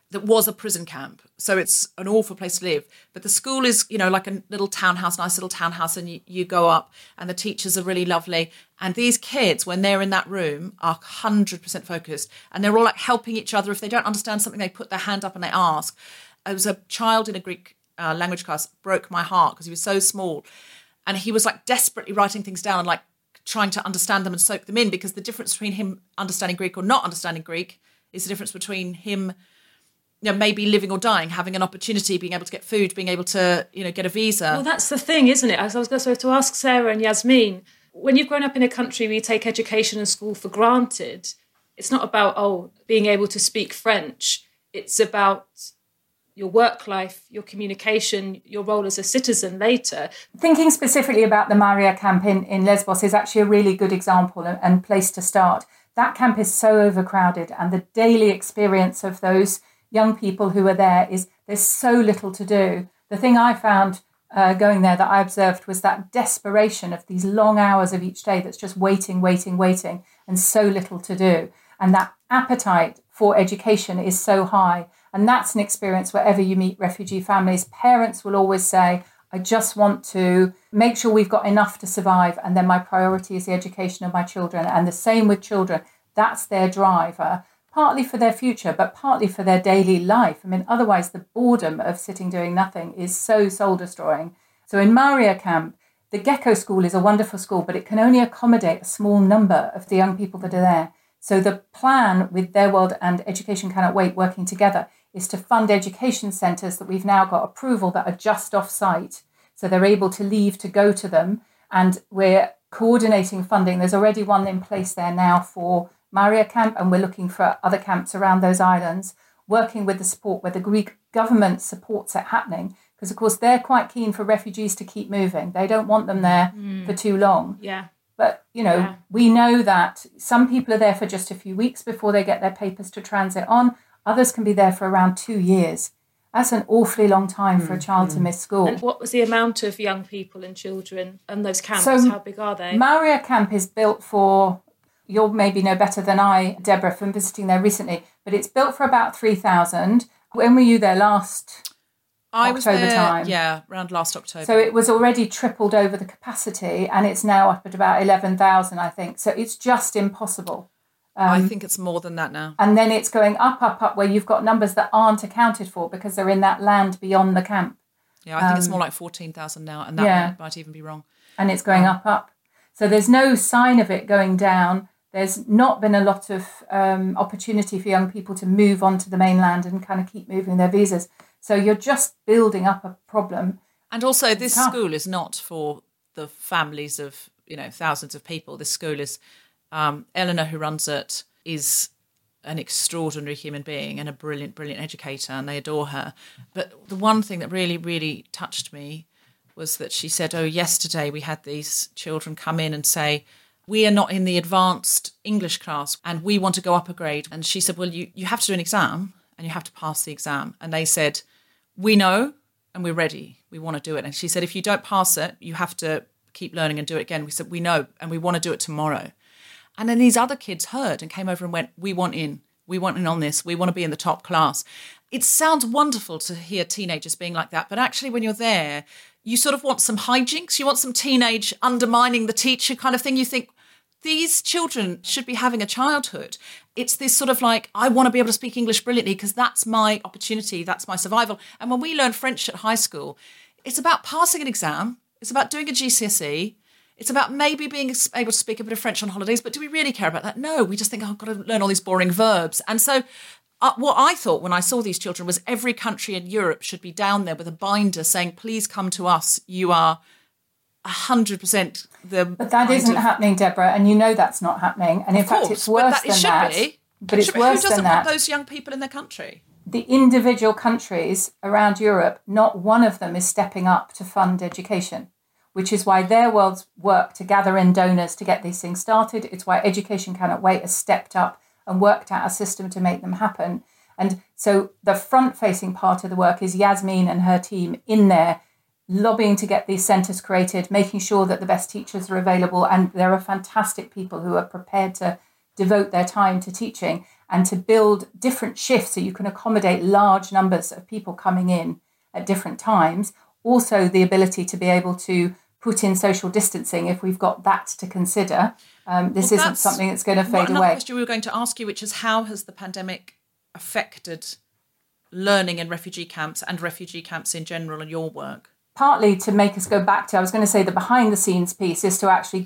that was a prison camp. So it's an awful place to live. But the school is, like a little townhouse, nice little townhouse, and you go up and the teachers are really lovely. And these kids, when they're in that room, are 100% focused. And they're all like helping each other. If they don't understand something, they put their hand up and they ask. There was a child in a Greek language class, broke my heart because he was so small. And he was like desperately writing things down and like trying to understand them and soak them in, because the difference between him understanding Greek or not understanding Greek is the difference between him maybe living or dying, having an opportunity, being able to get food, being able to, get a visa. Well, that's the thing, isn't it? As I was going to ask Sarah and Yasmin, when you've grown up in a country where you take education and school for granted, it's not about, being able to speak French. It's about your work life, your communication, your role as a citizen later. Thinking specifically about the Maria camp in Lesbos is actually a really good example and place to start. That camp is so overcrowded, and the daily experience of those young people who are there is there's so little to do. The thing I found going there that I observed was that desperation of these long hours of each day that's just waiting, and so little to do. And that appetite for education is so high. And that's an experience wherever you meet refugee families. Parents will always say, I just want to make sure we've got enough to survive. And then my priority is the education of my children. And the same with children. That's their driver, partly for their future, but partly for their daily life. I mean, otherwise the boredom of sitting doing nothing is so soul destroying. So in Maria camp, the Gecko school is a wonderful school, but it can only accommodate a small number of the young people that are there. So the plan with Their World and Education Cannot Wait working together is to fund education centres that we've now got approval that are just off-site. So they're able to leave to go to them. And we're coordinating funding. There's already one in place there now for Maria camp, and we're looking for other camps around those islands, working with the support where the Greek government supports it happening. Because, of course, they're quite keen for refugees to keep moving. They don't want them there for too long. Yeah. But, we know that some people are there for just a few weeks before they get their papers to transit on. Others can be there for around 2 years. That's an awfully long time for a child to miss school. And what was the amount of young people and children in those camps? So, how big are they? Maria camp is built for, you'll maybe know better than I, Deborah, from visiting there recently, but it's built for about 3,000. When were you there last? I October was there, time. around last October. So it was already tripled over the capacity, and it's now up at about 11,000, I think. So it's just impossible. I think it's more than that now. And then it's going up, where you've got numbers that aren't accounted for because they're in that land beyond the camp. Yeah, I think it's more like 14,000 now, and that might even be wrong. And it's going up. So there's no sign of it going down. There's not been a lot of opportunity for young people to move onto the mainland and kind of keep moving their visas. So you're just building up a problem. And also this school is not for the families of, thousands of people. This school is, Eleanor, who runs it, is an extraordinary human being and a brilliant, brilliant educator, and they adore her. But the one thing that really, really touched me was that she said, yesterday we had these children come in and say, we are not in the advanced English class and we want to go up a grade. And she said, well, you have to do an exam and you have to pass the exam. And they said, we know and we're ready. We want to do it. And she said, if you don't pass it, you have to keep learning and do it again. We said, we know and we want to do it tomorrow. And then these other kids heard and came over and went, we want in. We want in on this. We want to be in the top class. It sounds wonderful to hear teenagers being like that. But actually, when you're there, you sort of want some hijinks. You want some teenage undermining the teacher kind of thing. You think, these children should be having a childhood. It's this sort of like, I want to be able to speak English brilliantly because that's my opportunity, that's my survival. And when we learn French at high school, it's about passing an exam, it's about doing a GCSE, it's about maybe being able to speak a bit of French on holidays, but do we really care about that? No, we just think, I've got to learn all these boring verbs. And so what I thought when I saw these children was every country in Europe should be down there with a binder saying, please come to us, you are 100% But that isn't happening, Deborah, and you know that's not happening. And in fact, it's worse than that. But it's worse than that. Who doesn't want those young people in their country? The individual countries around Europe, not one of them is stepping up to fund education, which is why Their World's work to gather in donors to get these things started. It's why Education Cannot Wait has stepped up and worked out a system to make them happen. And so the front-facing part of the work is Yasmin and her team in there, lobbying to get these centres created, making sure that the best teachers are available, and there are fantastic people who are prepared to devote their time to teaching. and to build different shifts so you can accommodate large numbers of people coming in at different times. Also, the ability to be able to put in social distancing if we've got that to consider. This isn't something that's going to fade away. Another question we were going to ask you, which is how has the pandemic affected learning in refugee camps and refugee camps in general and your work? Partly to make us go back to, I was going to say the behind the scenes piece is to actually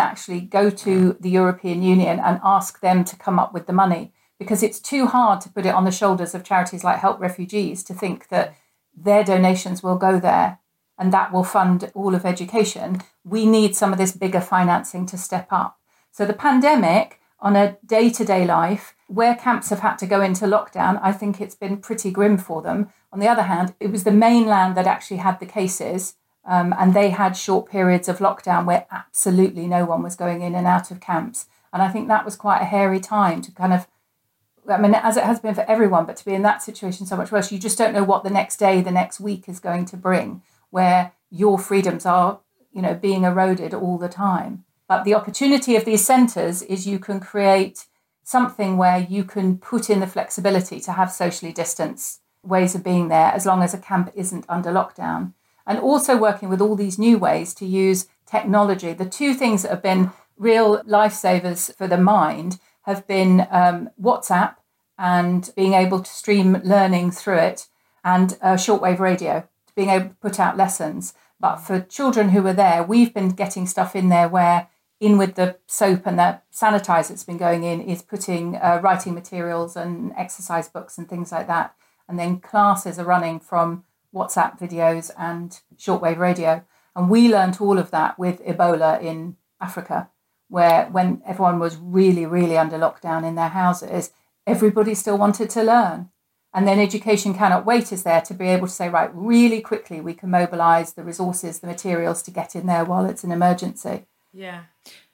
go to the European Union and ask them to come up with the money, because it's too hard to put it on the shoulders of charities like Help Refugees to think that their donations will go there and that will fund all of education. We need some of this bigger financing to step up. So the pandemic, on a day-to-day life, where camps have had to go into lockdown, I think it's been pretty grim for them. On the other hand, it was the mainland that actually had the cases, and they had short periods of lockdown where absolutely no one was going in and out of camps. And I think that was quite a hairy time to kind of, I mean, as it has been for everyone, but to be in that situation so much worse, you just don't know what the next day, the next week is going to bring, where your freedoms are, being eroded all the time. But the opportunity of these centres is you can create something where you can put in the flexibility to have socially distanced ways of being there as long as a camp isn't under lockdown. And also working with all these new ways to use technology. The two things that have been real lifesavers for the mind have been WhatsApp and being able to stream learning through it, and shortwave radio, being able to put out lessons. But for children who were there, we've been getting stuff in there where in with the soap and the sanitizer that's been going in is putting writing materials and exercise books and things like that. And then classes are running from WhatsApp videos and shortwave radio. And we learned all of that with Ebola in Africa, where when everyone was really, really under lockdown in their houses, everybody still wanted to learn. And then Education Cannot Wait is there to be able to say, right, really quickly we can mobilise the resources, the materials to get in there while it's an emergency. Yeah,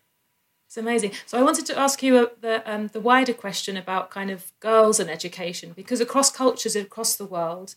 it's amazing. So I wanted to ask you the wider question about kind of girls and education, because across cultures across the world,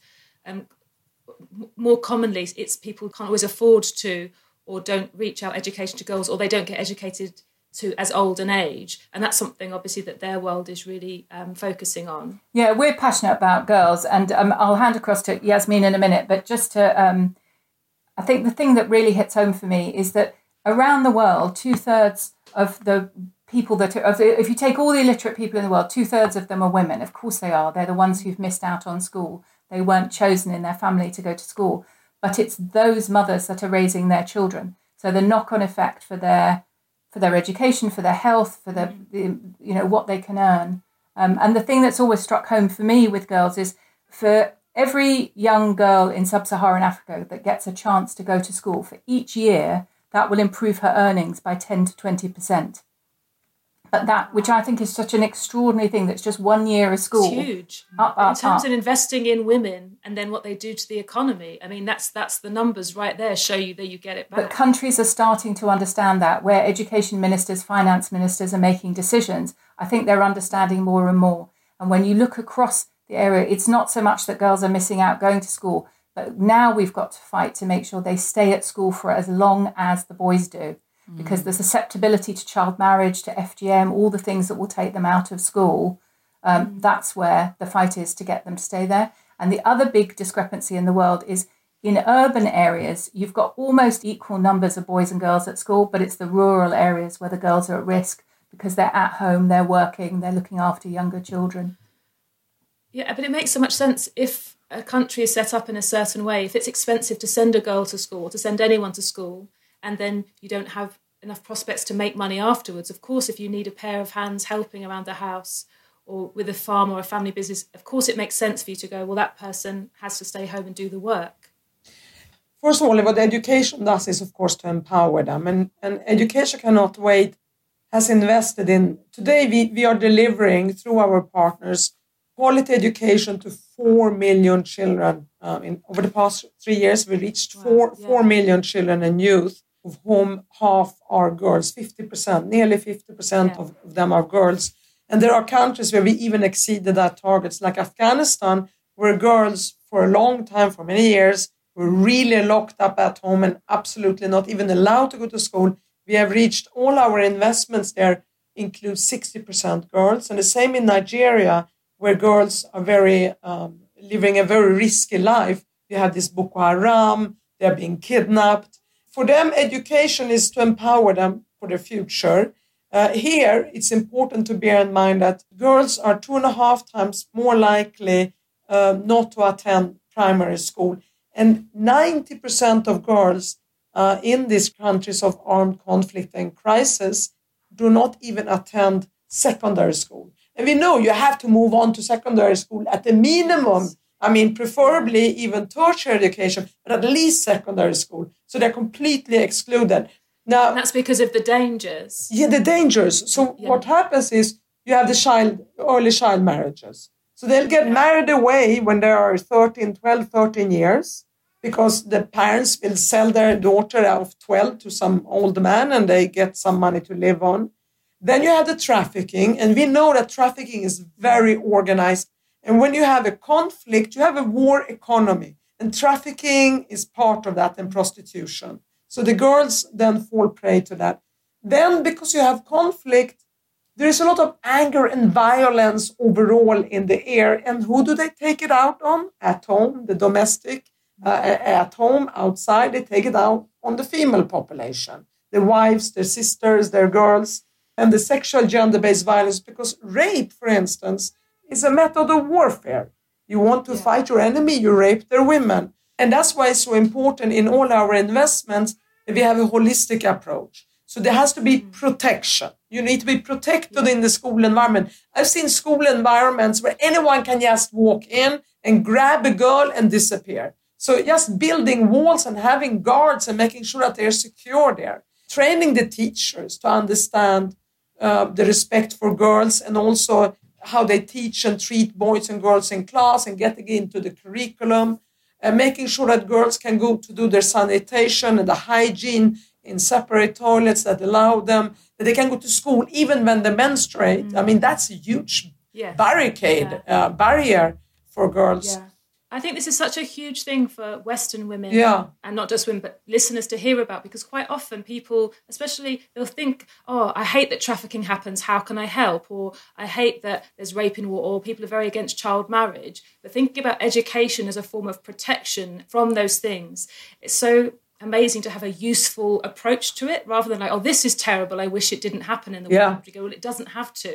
more commonly it's people can't always afford to or don't reach out education to girls, or they don't get educated to as old an age. And that's something obviously that their world is really focusing on. Yeah, we're passionate about girls, and I'll hand across to Yasmin in a minute, but just to, I think the thing that really hits home for me is that around the world, 2/3 of the people that are, if you take all the illiterate people in the world, 2/3 of them are women. Of course they are. They're the ones who've missed out on school. They weren't chosen in their family to go to school. But it's those mothers that are raising their children. So the knock-on effect for their education, for their health, for the what they can earn. And the thing that's always struck home for me with girls is for every young girl in sub-Saharan Africa that gets a chance to go to school, for each year, that will improve her earnings by 10 to 20%. But that, which I think is such an extraordinary thing, that's just 1 year of school. It's huge. In terms of investing in women and then what they do to the economy. I mean, that's the numbers right there show you that you get it back. But countries are starting to understand that, where education ministers, finance ministers are making decisions. I think they're understanding more and more. And when you look across the area, it's not so much that girls are missing out going to school, but now we've got to fight to make sure they stay at school for as long as the boys do. Because the susceptibility to child marriage, to FGM, all the things that will take them out of school, that's where the fight is to get them to stay there. And the other big discrepancy in the world is in urban areas, you've got almost equal numbers of boys and girls at school, but it's the rural areas where the girls are at risk because they're at home, they're working, they're looking after younger children. Yeah, but it makes so much sense if a country is set up in a certain way, if it's expensive to send a girl to school, to send anyone to school, and then you don't have enough prospects to make money afterwards. Of course, if you need a pair of hands helping around the house or with a farm or a family business, of course it makes sense for you to go, well, that person has to stay home and do the work. First of all, what education does is, of course, to empower them. And Education Cannot Wait has invested in, today we are delivering through our partners quality education to 4 million children. Over the past 3 years, we reached 4 million children and youth, of whom half are girls, 50%, nearly 50% of them are girls. And there are countries where we even exceeded that targets, like Afghanistan, where girls for a long time, for many years, were really locked up at home and absolutely not even allowed to go to school. We have reached all our investments there includes 60% girls. And the same in Nigeria, where girls are very living a very risky life. You have this Boko Haram, they're being kidnapped. For them, education is to empower them for their future. Here, it's important to bear in mind that girls are 2.5 times more likely not to attend primary school. And 90% of girls in these countries of armed conflict and crisis do not even attend secondary school. And we know you have to move on to secondary school at the minimum. I mean, preferably even tertiary education, but at least secondary school. So they're completely excluded. Now, and that's because of the dangers. Yeah, the dangers. So what happens is you have the early child marriages. So they'll get married away when they are 12, 13 years, because the parents will sell their daughter of 12 to some old man and they get some money to live on. Then you have the trafficking, and we know that trafficking is very organized. And when you have a conflict, you have a war economy, and trafficking is part of that, and prostitution. So the girls then fall prey to that. Then, because you have conflict, there is a lot of anger and violence overall in the air. And who do they take it out on? At home, the domestic, at home, outside, they take it out on the female population, their wives, their sisters, their girls, and the sexual gender-based violence. Because rape, for instance, is a method of warfare. You want to fight your enemy, you rape their women. And that's why it's so important in all our investments that we have a holistic approach. So there has to be protection. You need to be protected in the school environment. I've seen school environments where anyone can just walk in and grab a girl and disappear. So just building walls and having guards and making sure that they're secure there. Training the teachers to understand the respect for girls, and also how they teach and treat boys and girls in class, and getting into the curriculum, and making sure that girls can go to do their sanitation and the hygiene in separate toilets that allow them, that they can go to school even when they menstruate. I mean, that's a huge barrier for girls. Yeah. I think this is such a huge thing for Western women, and not just women, but listeners to hear about, because quite often people, especially, they'll think, oh, I hate that trafficking happens, how can I help? Or I hate that there's rape in war, or people are very against child marriage. But thinking about education as a form of protection from those things, it's so amazing to have a useful approach to it, rather than like, oh, this is terrible, I wish it didn't happen in the world. You go, well, it doesn't have to.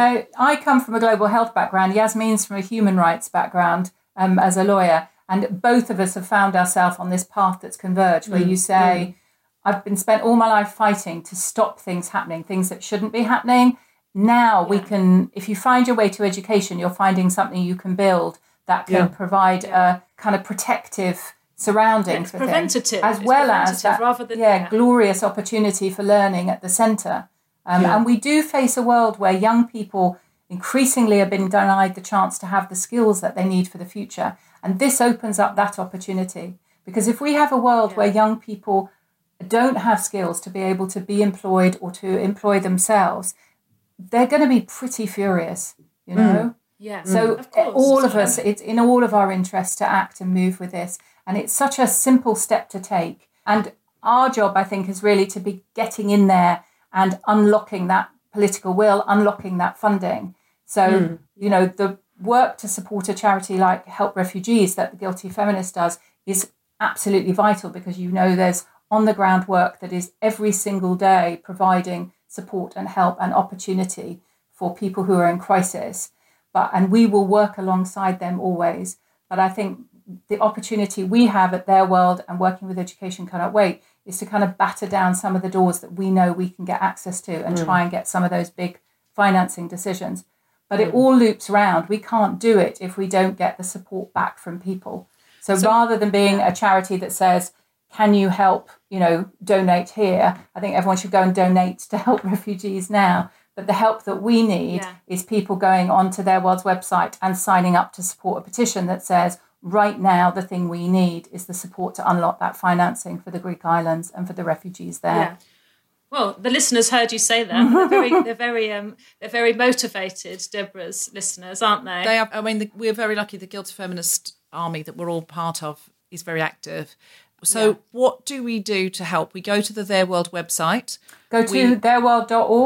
I come from a global health background. Yasmin's from a human rights background. As a lawyer, and both of us have found ourselves on this path that's converged, where you say, I've been spent all my life fighting to stop things happening, things that shouldn't be happening. Now we can, if you find your way to education, you're finding something you can build that can provide a kind of protective surrounding for things, as well as that rather than, glorious opportunity for learning at the centre. And we do face a world where young people increasingly have been denied the chance to have the skills that they need for the future. And this opens up that opportunity. Because if we have a world where young people don't have skills to be able to be employed or to employ themselves, they're going to be pretty furious, you know? So all of us, it's in all of our interests to act and move with this. And it's such a simple step to take. And our job, I think, is really to be getting in there and unlocking that political will, unlocking that funding. So, you know, the work to support a charity like Help Refugees that the Guilty Feminist does is absolutely vital, because, you know, there's on the ground work that is every single day providing support and help and opportunity for people who are in crisis. And we will work alongside them always. But I think the opportunity we have at Their World and working with Education Cannot Wait is to kind of batter down some of the doors that we know we can get access to and try and get some of those big financing decisions. But it all loops around. We can't do it if we don't get the support back from people. So rather than being a charity that says, can you help, you know, donate here? I think everyone should go and donate to Help Refugees now. But the help that we need is people going onto Their World's website and signing up to support a petition that says, right now, the thing we need is the support to unlock that financing for the Greek islands and for the refugees there. Yeah. Well, the listeners heard you say that. They're very motivated, Deborah's listeners, aren't they? They are. I mean, we're very lucky. The Guilty Feminist Army that we're all part of is very active. So what do we do to help? We go to the Their World website. Go to theirworld.org.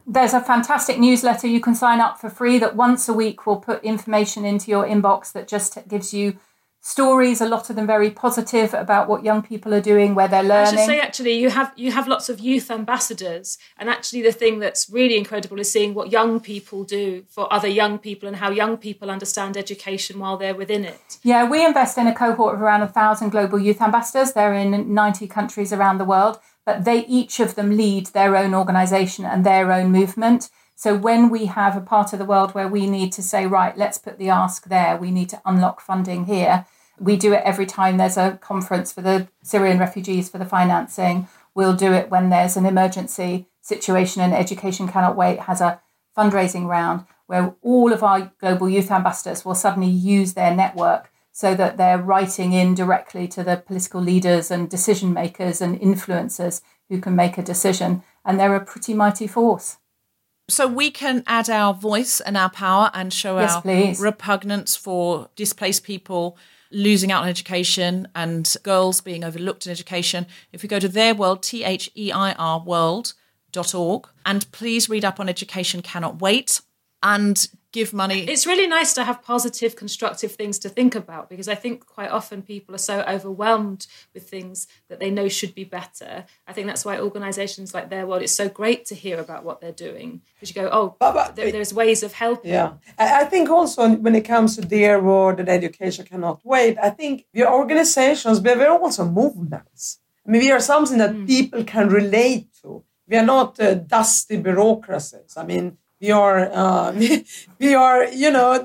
There's a fantastic newsletter you can sign up for free that once a week will put information into your inbox that just gives you stories, a lot of them very positive, about what young people are doing, where they're learning. I should say, actually, you have lots of youth ambassadors. And actually the thing that's really incredible is seeing what young people do for other young people and how young people understand education while they're within it. Yeah, we invest in a cohort of around 1,000 global youth ambassadors. They're in 90 countries around the world, but they each of them lead their own organisation and their own movement. So when we have a part of the world where we need to say, right, let's put the ask there, we need to unlock funding here, we do it every time there's a conference for the Syrian refugees for the financing. We'll do it when there's an emergency situation and Education Cannot Wait has a fundraising round where all of our global youth ambassadors will suddenly use their network so that they're writing in directly to the political leaders and decision makers and influencers who can make a decision. And they're a pretty mighty force. So we can add our voice and our power and show our repugnance for displaced people losing out on education and girls being overlooked in education. If we go to their world, THEIR world.org, and please read up on Education Cannot Wait and give money. It's really nice to have positive, constructive things to think about, because I think quite often people are so overwhelmed with things that they know should be better. I think that's why organisations like Their World, it's so great to hear about what they're doing, because you go, there's ways of helping. Yeah, I think also when it comes to Their World and Education Cannot Wait, I think we are organisations, but we're also movements. I mean, we are something that people can relate to. We are not dusty bureaucracies. I mean, we are, you know,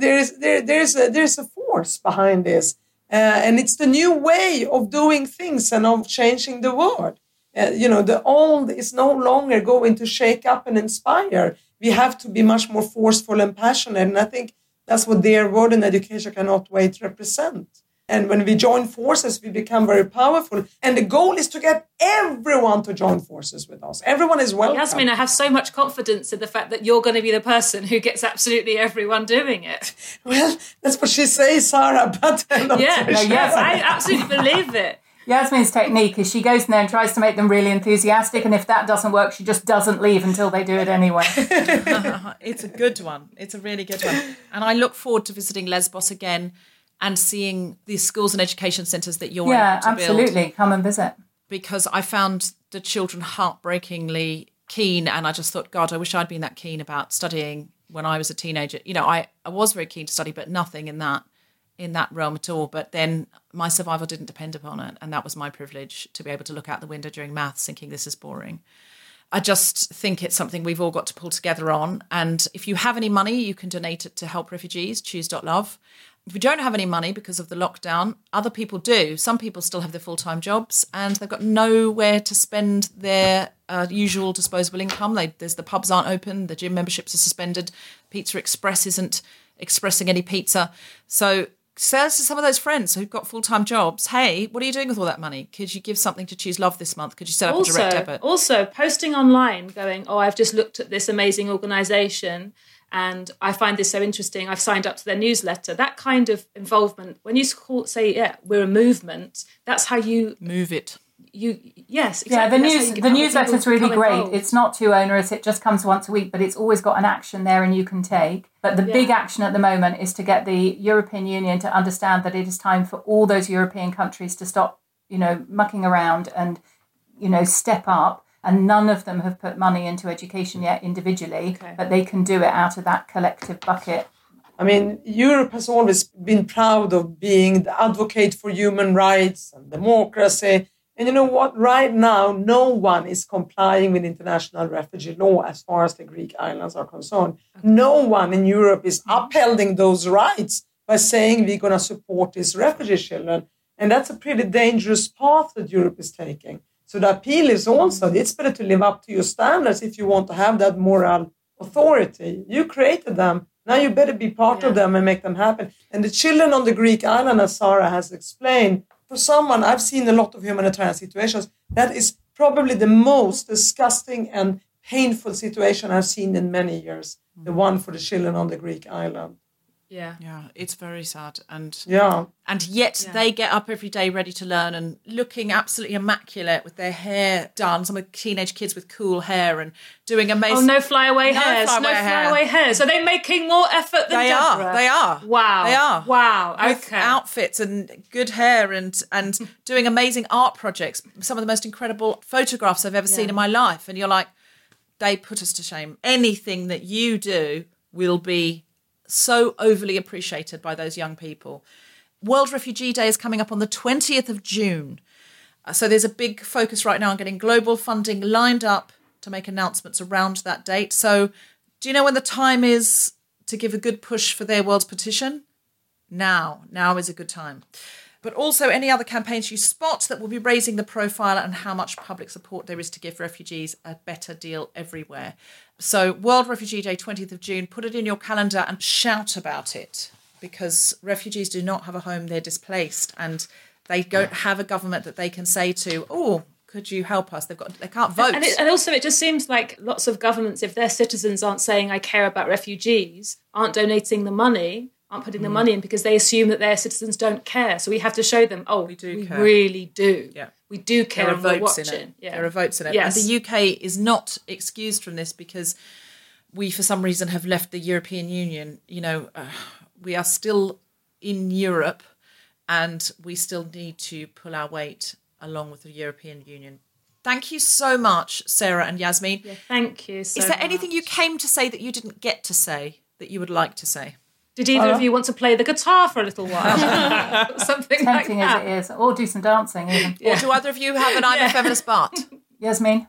there's a force behind this, and it's the new way of doing things and of changing the world. You know, the old is no longer going to shake up and inspire. We have to be much more forceful and passionate, and I think that's what Their World and Education Cannot Wait represent. And when we join forces, we become very powerful. And the goal is to get everyone to join forces with us. Everyone is welcome. Yasmin, I have so much confidence in the fact that you're going to be the person who gets absolutely everyone doing it. Well, that's what she says, Sarah, but yes, I absolutely believe it. Yasmin's technique is she goes in there and tries to make them really enthusiastic, and if that doesn't work, she just doesn't leave until they do it anyway. It's a good one. It's a really good one. And I look forward to visiting Lesbos again and seeing the schools and education centres that you're able to build. Yeah, absolutely. Come and visit. Because I found the children heartbreakingly keen, and I just thought, God, I wish I'd been that keen about studying when I was a teenager. You know, I was very keen to study, but nothing in that realm at all. But then my survival didn't depend upon it, and that was my privilege, to be able to look out the window during maths thinking this is boring. I just think it's something we've all got to pull together on. And if you have any money, you can donate it to help refugees, choose.love. If you don't have any money because of the lockdown, other people do. Some people still have their full-time jobs and they've got nowhere to spend their usual disposable income. The pubs aren't open, the gym memberships are suspended, Pizza Express isn't expressing any pizza. So say to some of those friends who've got full-time jobs, hey, what are you doing with all that money? Could you give something to Choose Love this month? Could you set up a direct debit? Also, posting online going, I've just looked at this amazing organisation and I find this so interesting, I've signed up to their newsletter. That kind of involvement, when you say, we're a movement, that's how you... Move it. Yes, exactly. Yeah, the newsletter's really great. Involved. It's not too onerous. It just comes once a week, but it's always got an action there and you can take. But the big action at the moment is to get the European Union to understand that it is time for all those European countries to stop, mucking around and, step up. And none of them have put money into education yet individually, but they can do it out of that collective bucket. I mean, Europe has always been proud of being the advocate for human rights and democracy. And you know what? Right now, no one is complying with international refugee law as far as the Greek islands are concerned. No one in Europe is upholding those rights by saying we're going to support these refugee children. And that's a pretty dangerous path that Europe is taking. So the appeal is also, it's better to live up to your standards if you want to have that moral authority. You created them. Now you better be part of them and make them happen. And the children on the Greek island, as Sarah has explained, for someone, I've seen a lot of humanitarian situations, that is probably the most disgusting and painful situation I've seen in many years. The one for the children on the Greek island. Yeah. Yeah, it's very sad. And and yet they get up every day ready to learn and looking absolutely immaculate with their hair done. Some of the teenage kids with cool hair and doing amazing... Oh, no flyaway hairs. No flyaway hairs. Are they making more effort than Deborah? They are. Wow. They are. Wow. Okay. With outfits and good hair and doing amazing art projects. Some of the most incredible photographs I've ever seen in my life. And you're like, they put us to shame. Anything that you do will be so overly appreciated by those young people. World Refugee Day is coming up on the 20th of June. So there's a big focus right now on getting global funding lined up to make announcements around that date. So do you know when the time is to give a good push for their world's petition? Now is a good time. But also any other campaigns you spot that will be raising the profile and how much public support there is to give refugees a better deal everywhere. So World Refugee Day, 20th of June, put it in your calendar and shout about it, because refugees do not have a home, they're displaced, and they don't have a government that they can say to, oh, could you help us? They can't vote. And also it just seems like lots of governments, if their citizens aren't saying, I care about refugees, aren't donating the money, aren't putting the money in, because they assume that their citizens don't care. So we have to show them, we really do. Yeah. We do care. There are and votes we're in it. watching. Yeah. There are votes in it. Yes. And the UK is not excused from this because we, for some reason, have left the European Union. We are still in Europe and we still need to pull our weight along with the European Union. Thank you so much, Sarah and Yasmin. Yeah, thank you so much. Is there much. anything you came to say that you didn't get to say that you would like to say? Did either of you want to play the guitar for a little while? Something tempting like that. as it is, or do some dancing even. Or do either of you have an I'm a feminist but? Yasmin?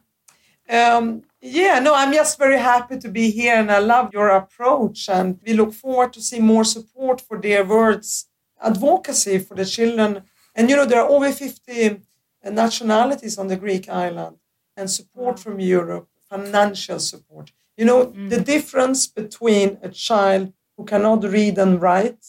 I'm just very happy to be here, and I love your approach, and we look forward to see more support for Dear Words advocacy for the children. And there are over 50 nationalities on the Greek island, and support from Europe, financial support. The difference between a child who cannot read and write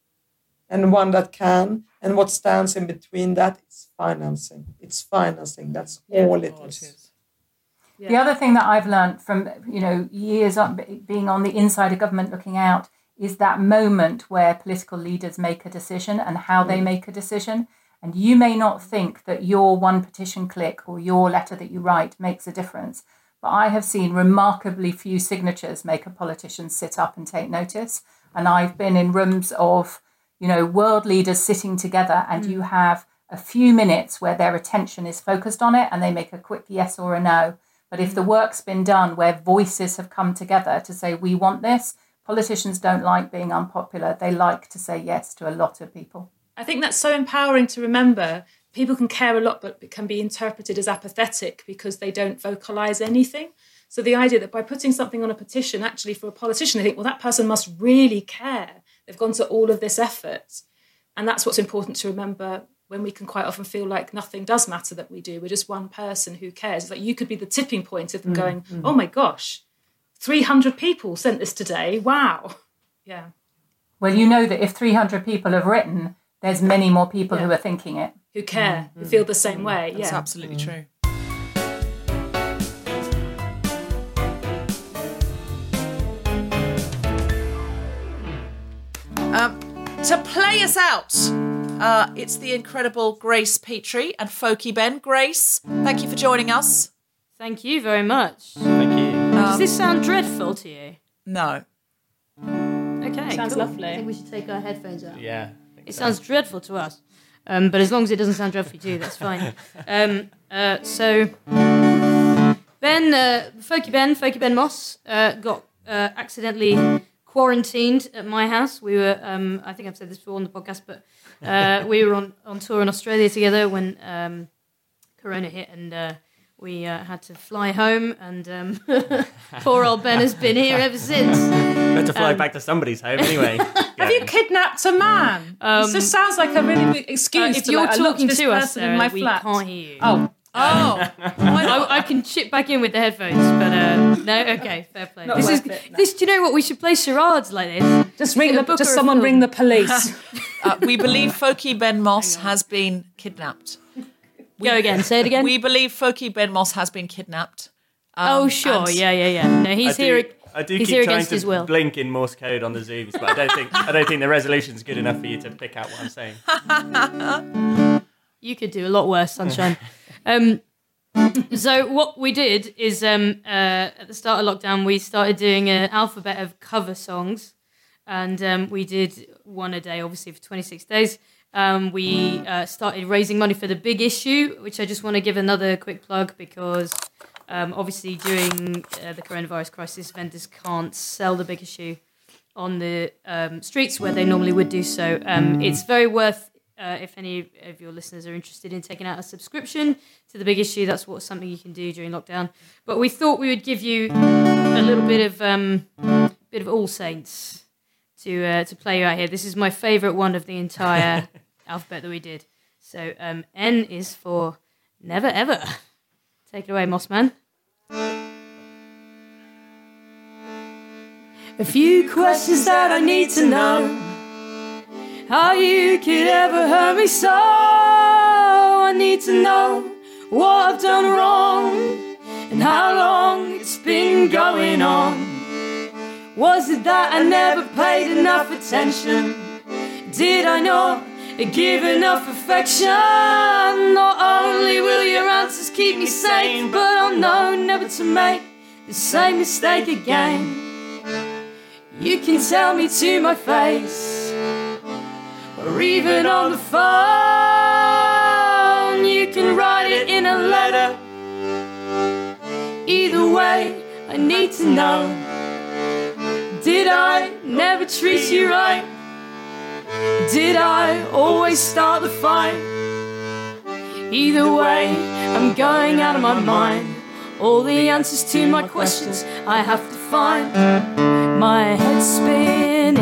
and one that can, and what stands in between that is financing. It's financing. That's all it is. Yeah. The other thing that I've learned from, years of being on the inside of government looking out is that moment where political leaders make a decision and how they make a decision. And you may not think that your one petition click or your letter that you write makes a difference. But I have seen remarkably few signatures make a politician sit up and take notice. And I've been in rooms of, world leaders sitting together, and you have a few minutes where their attention is focused on it and they make a quick yes or a no. But if the work's been done where voices have come together to say, we want this, politicians don't like being unpopular. They like to say yes to a lot of people. I think that's so empowering to remember. People can care a lot, but it can be interpreted as apathetic because they don't vocalise anything. So the idea that by putting something on a petition, actually for a politician, they think, well, that person must really care. They've gone to all of this effort. And that's what's important to remember when we can quite often feel like nothing does matter that we do. We're just one person who cares. It's like you could be the tipping point of them going, oh my gosh, 300 people sent this today. Wow. Yeah. Well, you know that if 300 people have written, there's many more people who are thinking it. Who care, who feel the same way. That's absolutely true. To play us out, it's the incredible Grace Petrie and Folky Ben. Grace, thank you for joining us. Thank you very much. Thank you. Does this sound dreadful to you? No. Okay, sounds cool. lovely. I think we should take our headphones out. Yeah. It sounds dreadful to us. But as long as it doesn't sound dreadful to you, that's fine. So Folky Ben Moss got accidentally quarantined at my house. We were, I think I've said this before on the podcast, but we were on tour in Australia together when Corona hit, and we had to fly home, and poor old Ben has been here ever since. We had to fly back to somebody's home anyway. Have you kidnapped a man? This just sounds like a really big excuse. If you're talking to us, Sarah, in my we flat. can't hear you. I can chip back in with the headphones, but no, okay, fair play. Not This worth is it, no. this. Do you know what we should play charades like this? Just someone ring the police. We believe Folky Ben Moss has been kidnapped. Go again. Say it again. We believe Folky Ben Moss has been kidnapped. Sure. Yeah. No, he's here. I do He's keep here trying against his will. to blink in Morse code on the Zooms, but I don't think the resolution's good enough for you to pick out what I'm saying. You could do a lot worse, Sunshine. So what we did is at the start of lockdown, we started doing an alphabet of cover songs, and we did one a day, obviously, for 26 days. We started raising money for The Big Issue, which I just want to give another quick plug because obviously during the coronavirus crisis, vendors can't sell The Big Issue on the streets where they normally would do so. It's very worth, if any of your listeners are interested in taking out a subscription to The Big Issue, that's something you can do during lockdown. But we thought we would give you a little bit of All Saints to play you out here. This is my favourite one of the entire alphabet that we did. So N is for never ever. Take it away, Mossman. A few questions that I need to know. How you could ever hurt me so. I need to know what I've done wrong and how long it's been going on. Was it that I never paid enough attention? Did I not give enough affection? Not only will your answers keep me sane, but I'll know never to make the same mistake again. You can tell me to my face, or even on the phone. You can write it in a letter. Either way, I need to know. Did I never treat you right? Did I always start the fight? Either way, I'm going out of my mind. All the answers to my questions I have to find. My head's spinning.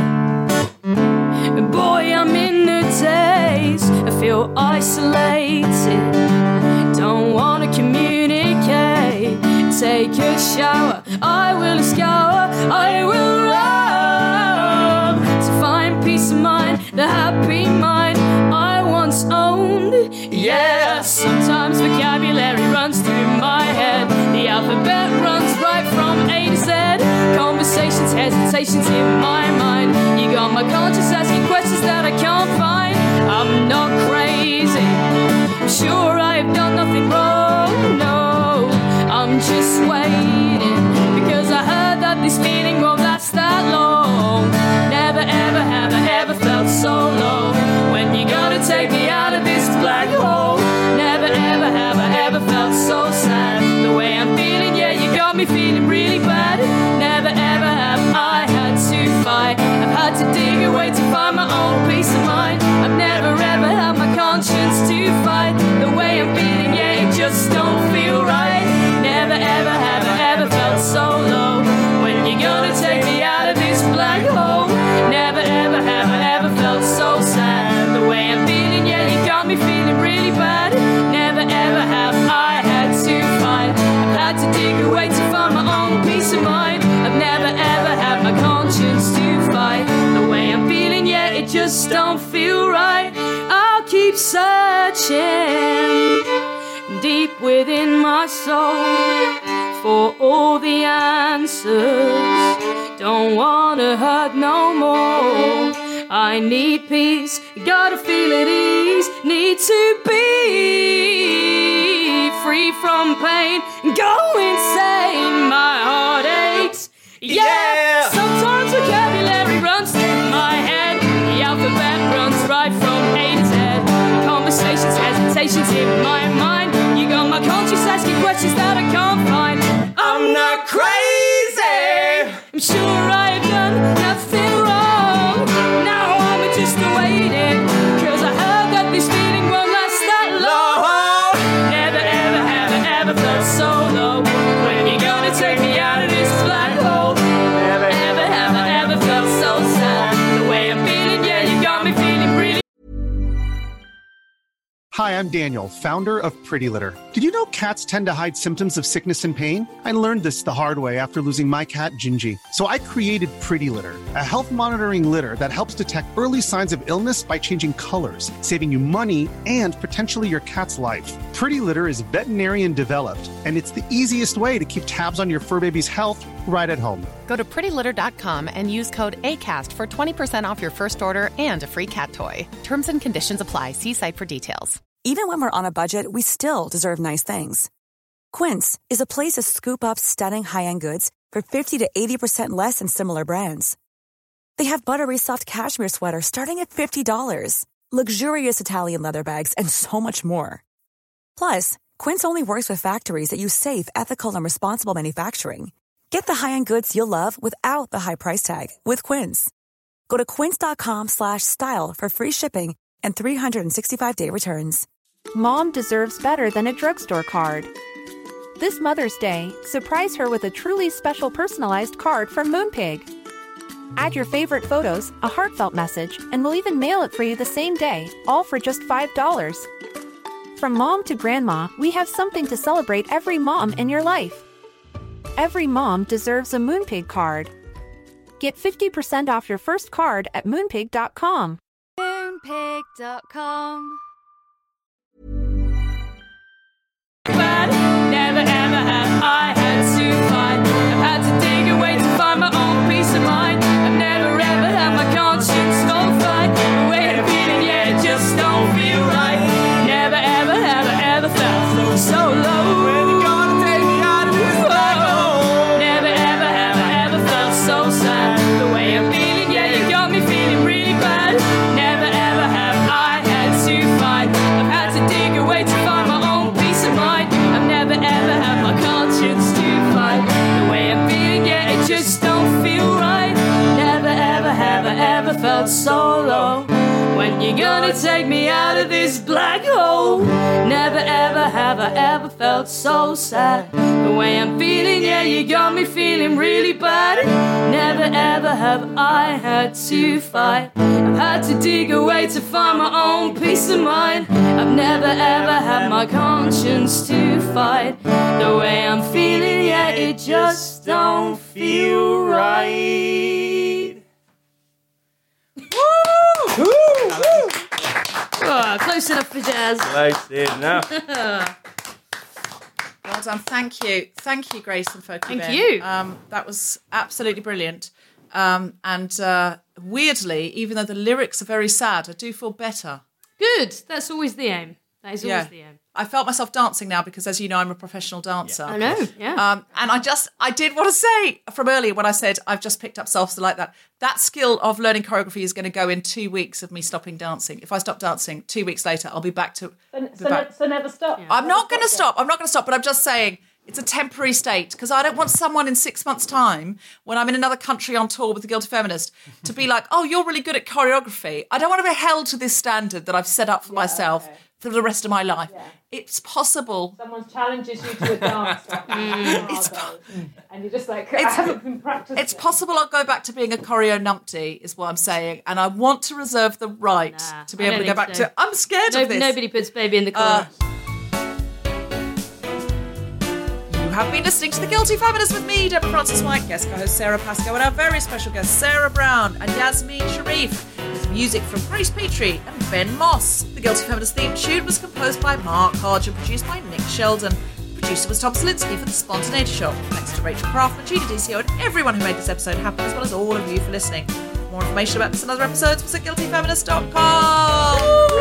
Boy, I'm in a daze. I feel isolated. Don't want to communicate. Take a shower. I will scour. I will run to find peace of mind. The happy mind I once owned. Yeah, sometimes vocabulary runs through my head. The alphabet runs right from A to Z. Conversations, hesitations in my mind. You got my conscience asking questions that I can't find. I'm not crazy. I'm sure I have done nothing wrong. No, I'm just waiting because I heard that this feeling won't last that long. Never ever have I ever felt so low. When you gotta take me out of this black hole. Never ever have I ever felt so sad. The way I'm feeling, yeah, you got me feeling really bad. Never ever have I had to fight. I've had to dig away to find my own peace of mind. I've never ever had my conscience to fight. The way I'm feeling, yeah, it just don't feel right. Never ever have I ever felt so low. When you gonna take me out of this black hole? Never ever have I ever felt so sad. The way I'm feeling, yeah, you got me feeling really bad. Never ever have I had to fight. I've had to dig away to find my own peace of mind. I've never ever had my conscience to fight. The way I'm feeling, yeah, it just don't feel right. I'll keep searching deep within my soul for all the answers. Don't wanna hurt no more. I need peace, gotta feel at ease. Need to be free from pain. Go insane, my heart aches. Yeah! Sometimes vocabulary runs through my head. The alphabet runs right from A to Z. Conversations, hesitations in my mind. You got my conscience asking questions that I can't find. I'm not crazy. I'm sure I've done nothing wrong. Now I'm just waiting, cause I heard that this feeling won't last that long. Never ever have I ever felt so low. When you gonna take me out of this black hole? Never ever have I ever felt so sad. The way I'm feeling, yeah, you got me feeling really. Hi, I'm Daniel, founder of Pretty Litter. Did you know cats tend to hide symptoms of sickness and pain? I learned this the hard way after losing my cat, Gingy. So I created Pretty Litter, a health monitoring litter that helps detect early signs of illness by changing colors, saving you money and potentially your cat's life. Pretty Litter is veterinarian developed, and it's the easiest way to keep tabs on your fur baby's health right at home. Go to prettylitter.com and use code ACAST for 20% off your first order and a free cat toy. Terms and conditions apply. See site for details. Even when we're on a budget, we still deserve nice things. Quince is a place to scoop up stunning high-end goods for 50 to 80% less than similar brands. They have buttery soft cashmere sweaters starting at $50, luxurious Italian leather bags, and so much more. Plus, Quince only works with factories that use safe, ethical, and responsible manufacturing. Get the high-end goods you'll love without the high price tag with Quince. Go to quince.com/style for free shipping and 365-day returns. Mom deserves better than a drugstore card. This Mother's Day, surprise her with a truly special personalized card from Moonpig. Add your favorite photos, a heartfelt message, and we'll even mail it for you the same day, all for just $5. From mom to grandma, we have something to celebrate every mom in your life. Every mom deserves a Moonpig card. Get 50% off your first card at moonpig.com. Moonpig.com. Never ever have I had to fight. I've had to dig away to find my own peace of mind. I've never ever had my conscience don't fight. The way I'm feeling, yeah, it just don't feel right. Never ever have I ever felt so low. When you gonna take me out of this black hole? Never ever have I ever felt so sad. The way I'm feeling, yeah, you got me feeling really bad. Never ever have I had to fight. I've had to dig away to find my own peace of mind. I've never ever had my conscience to fight. The way I'm feeling, yeah, it just don't feel right. Never ever have I ever felt so low. When you gonna take me out of this black hole? Never ever have I ever felt so sad. The way I'm feeling, yeah, you got me feeling really bad. Never ever have I had to fight. I've had to dig away to find my own peace of mind. I've never ever had my conscience to fight. The way I'm feeling, yeah, it just don't feel right. Woo! Oh, close enough for jazz. Close enough. Well done. Thank you. Thank you, Grace and Foki Thank Ben. you. That was absolutely brilliant. And weirdly, even though the lyrics are very sad, I do feel better. Good. That's always the aim. That is always the aim. I felt myself dancing now because, as you know, I'm a professional dancer. I know, yeah. And I did want to say from earlier when I said I've just picked up salsa like that, that skill of learning choreography is going to go in 2 weeks of me stopping dancing. If I stop dancing, 2 weeks later, I'll be back to... So never stop. Yeah. I'm not going to stop. I'm not going to stop, but I'm just saying it's a temporary state because I don't want someone in 6 months' time when I'm in another country on tour with The Guilty Feminist to be like, oh, you're really good at choreography. I don't want to be held to this standard that I've set up for myself for the rest of my life. Yeah. It's possible. Someone challenges you to a dance. And you're just like, I haven't been practicing. It's possible I'll go back to being a choreo numpty, is what I'm saying. And I want to reserve the right to be able to go back to... I'm scared of this. Nobody puts baby in the corner. You have been listening to The Guilty Feminist with me, Deborah Frances-White, guest co-host Sarah Pascoe, and our very special guests Sarah Brown and Yasmin Sharif. With music from Grace Petrie and Ben Moss. The Guilty Feminist theme tune was composed by Mark Hodge and produced by Nick Sheldon. The producer was Tom Salinsky for The Spontaneity Shop. Thanks to Rachel Craftman, Gina DCO, and everyone who made this episode happen, as well as all of you for listening. For more information about this and other episodes, visit guiltyfeminist.com.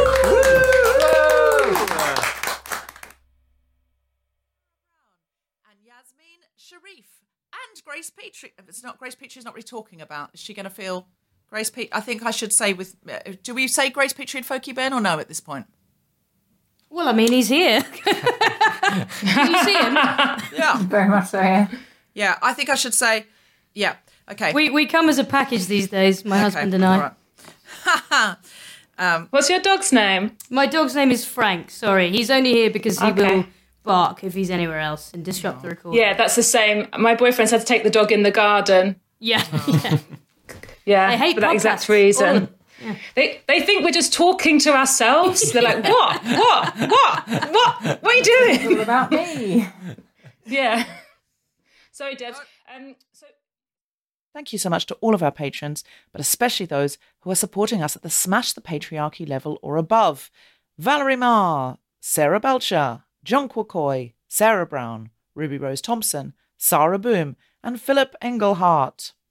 And Yasmin Sharif and Grace Petrie. If it's not Grace Petrie's not really talking about, is she going to feel... Grace Petrie, I think I should say with... do we say Grace Petrie and Foki Ben or no at this point? Well, I mean, he's here. Can you see him? Yeah. Very much so, yeah. Yeah, I think I should say... Yeah, okay. We come as a package these days, my husband and I. All right. What's your dog's name? My dog's name is Frank, sorry. He's only here because he will bark if he's anywhere else and disrupt the recording. Yeah, that's the same. My boyfriend's had to take the dog in the garden. Yeah, Yeah, They hate for that podcasts, exact all of reason. them. Yeah. They think we're just talking to ourselves. They're like, what? What are you doing? It's all about me. Yeah. Sorry, Debs. Thank you so much to all of our patrons, but especially those who are supporting us at the Smash the Patriarchy level or above. Valerie Marr, Sarah Belcher, John Quacoy, Sarah Brown, Ruby Rose Thompson, Sarah Boom, and Philip Engelhardt.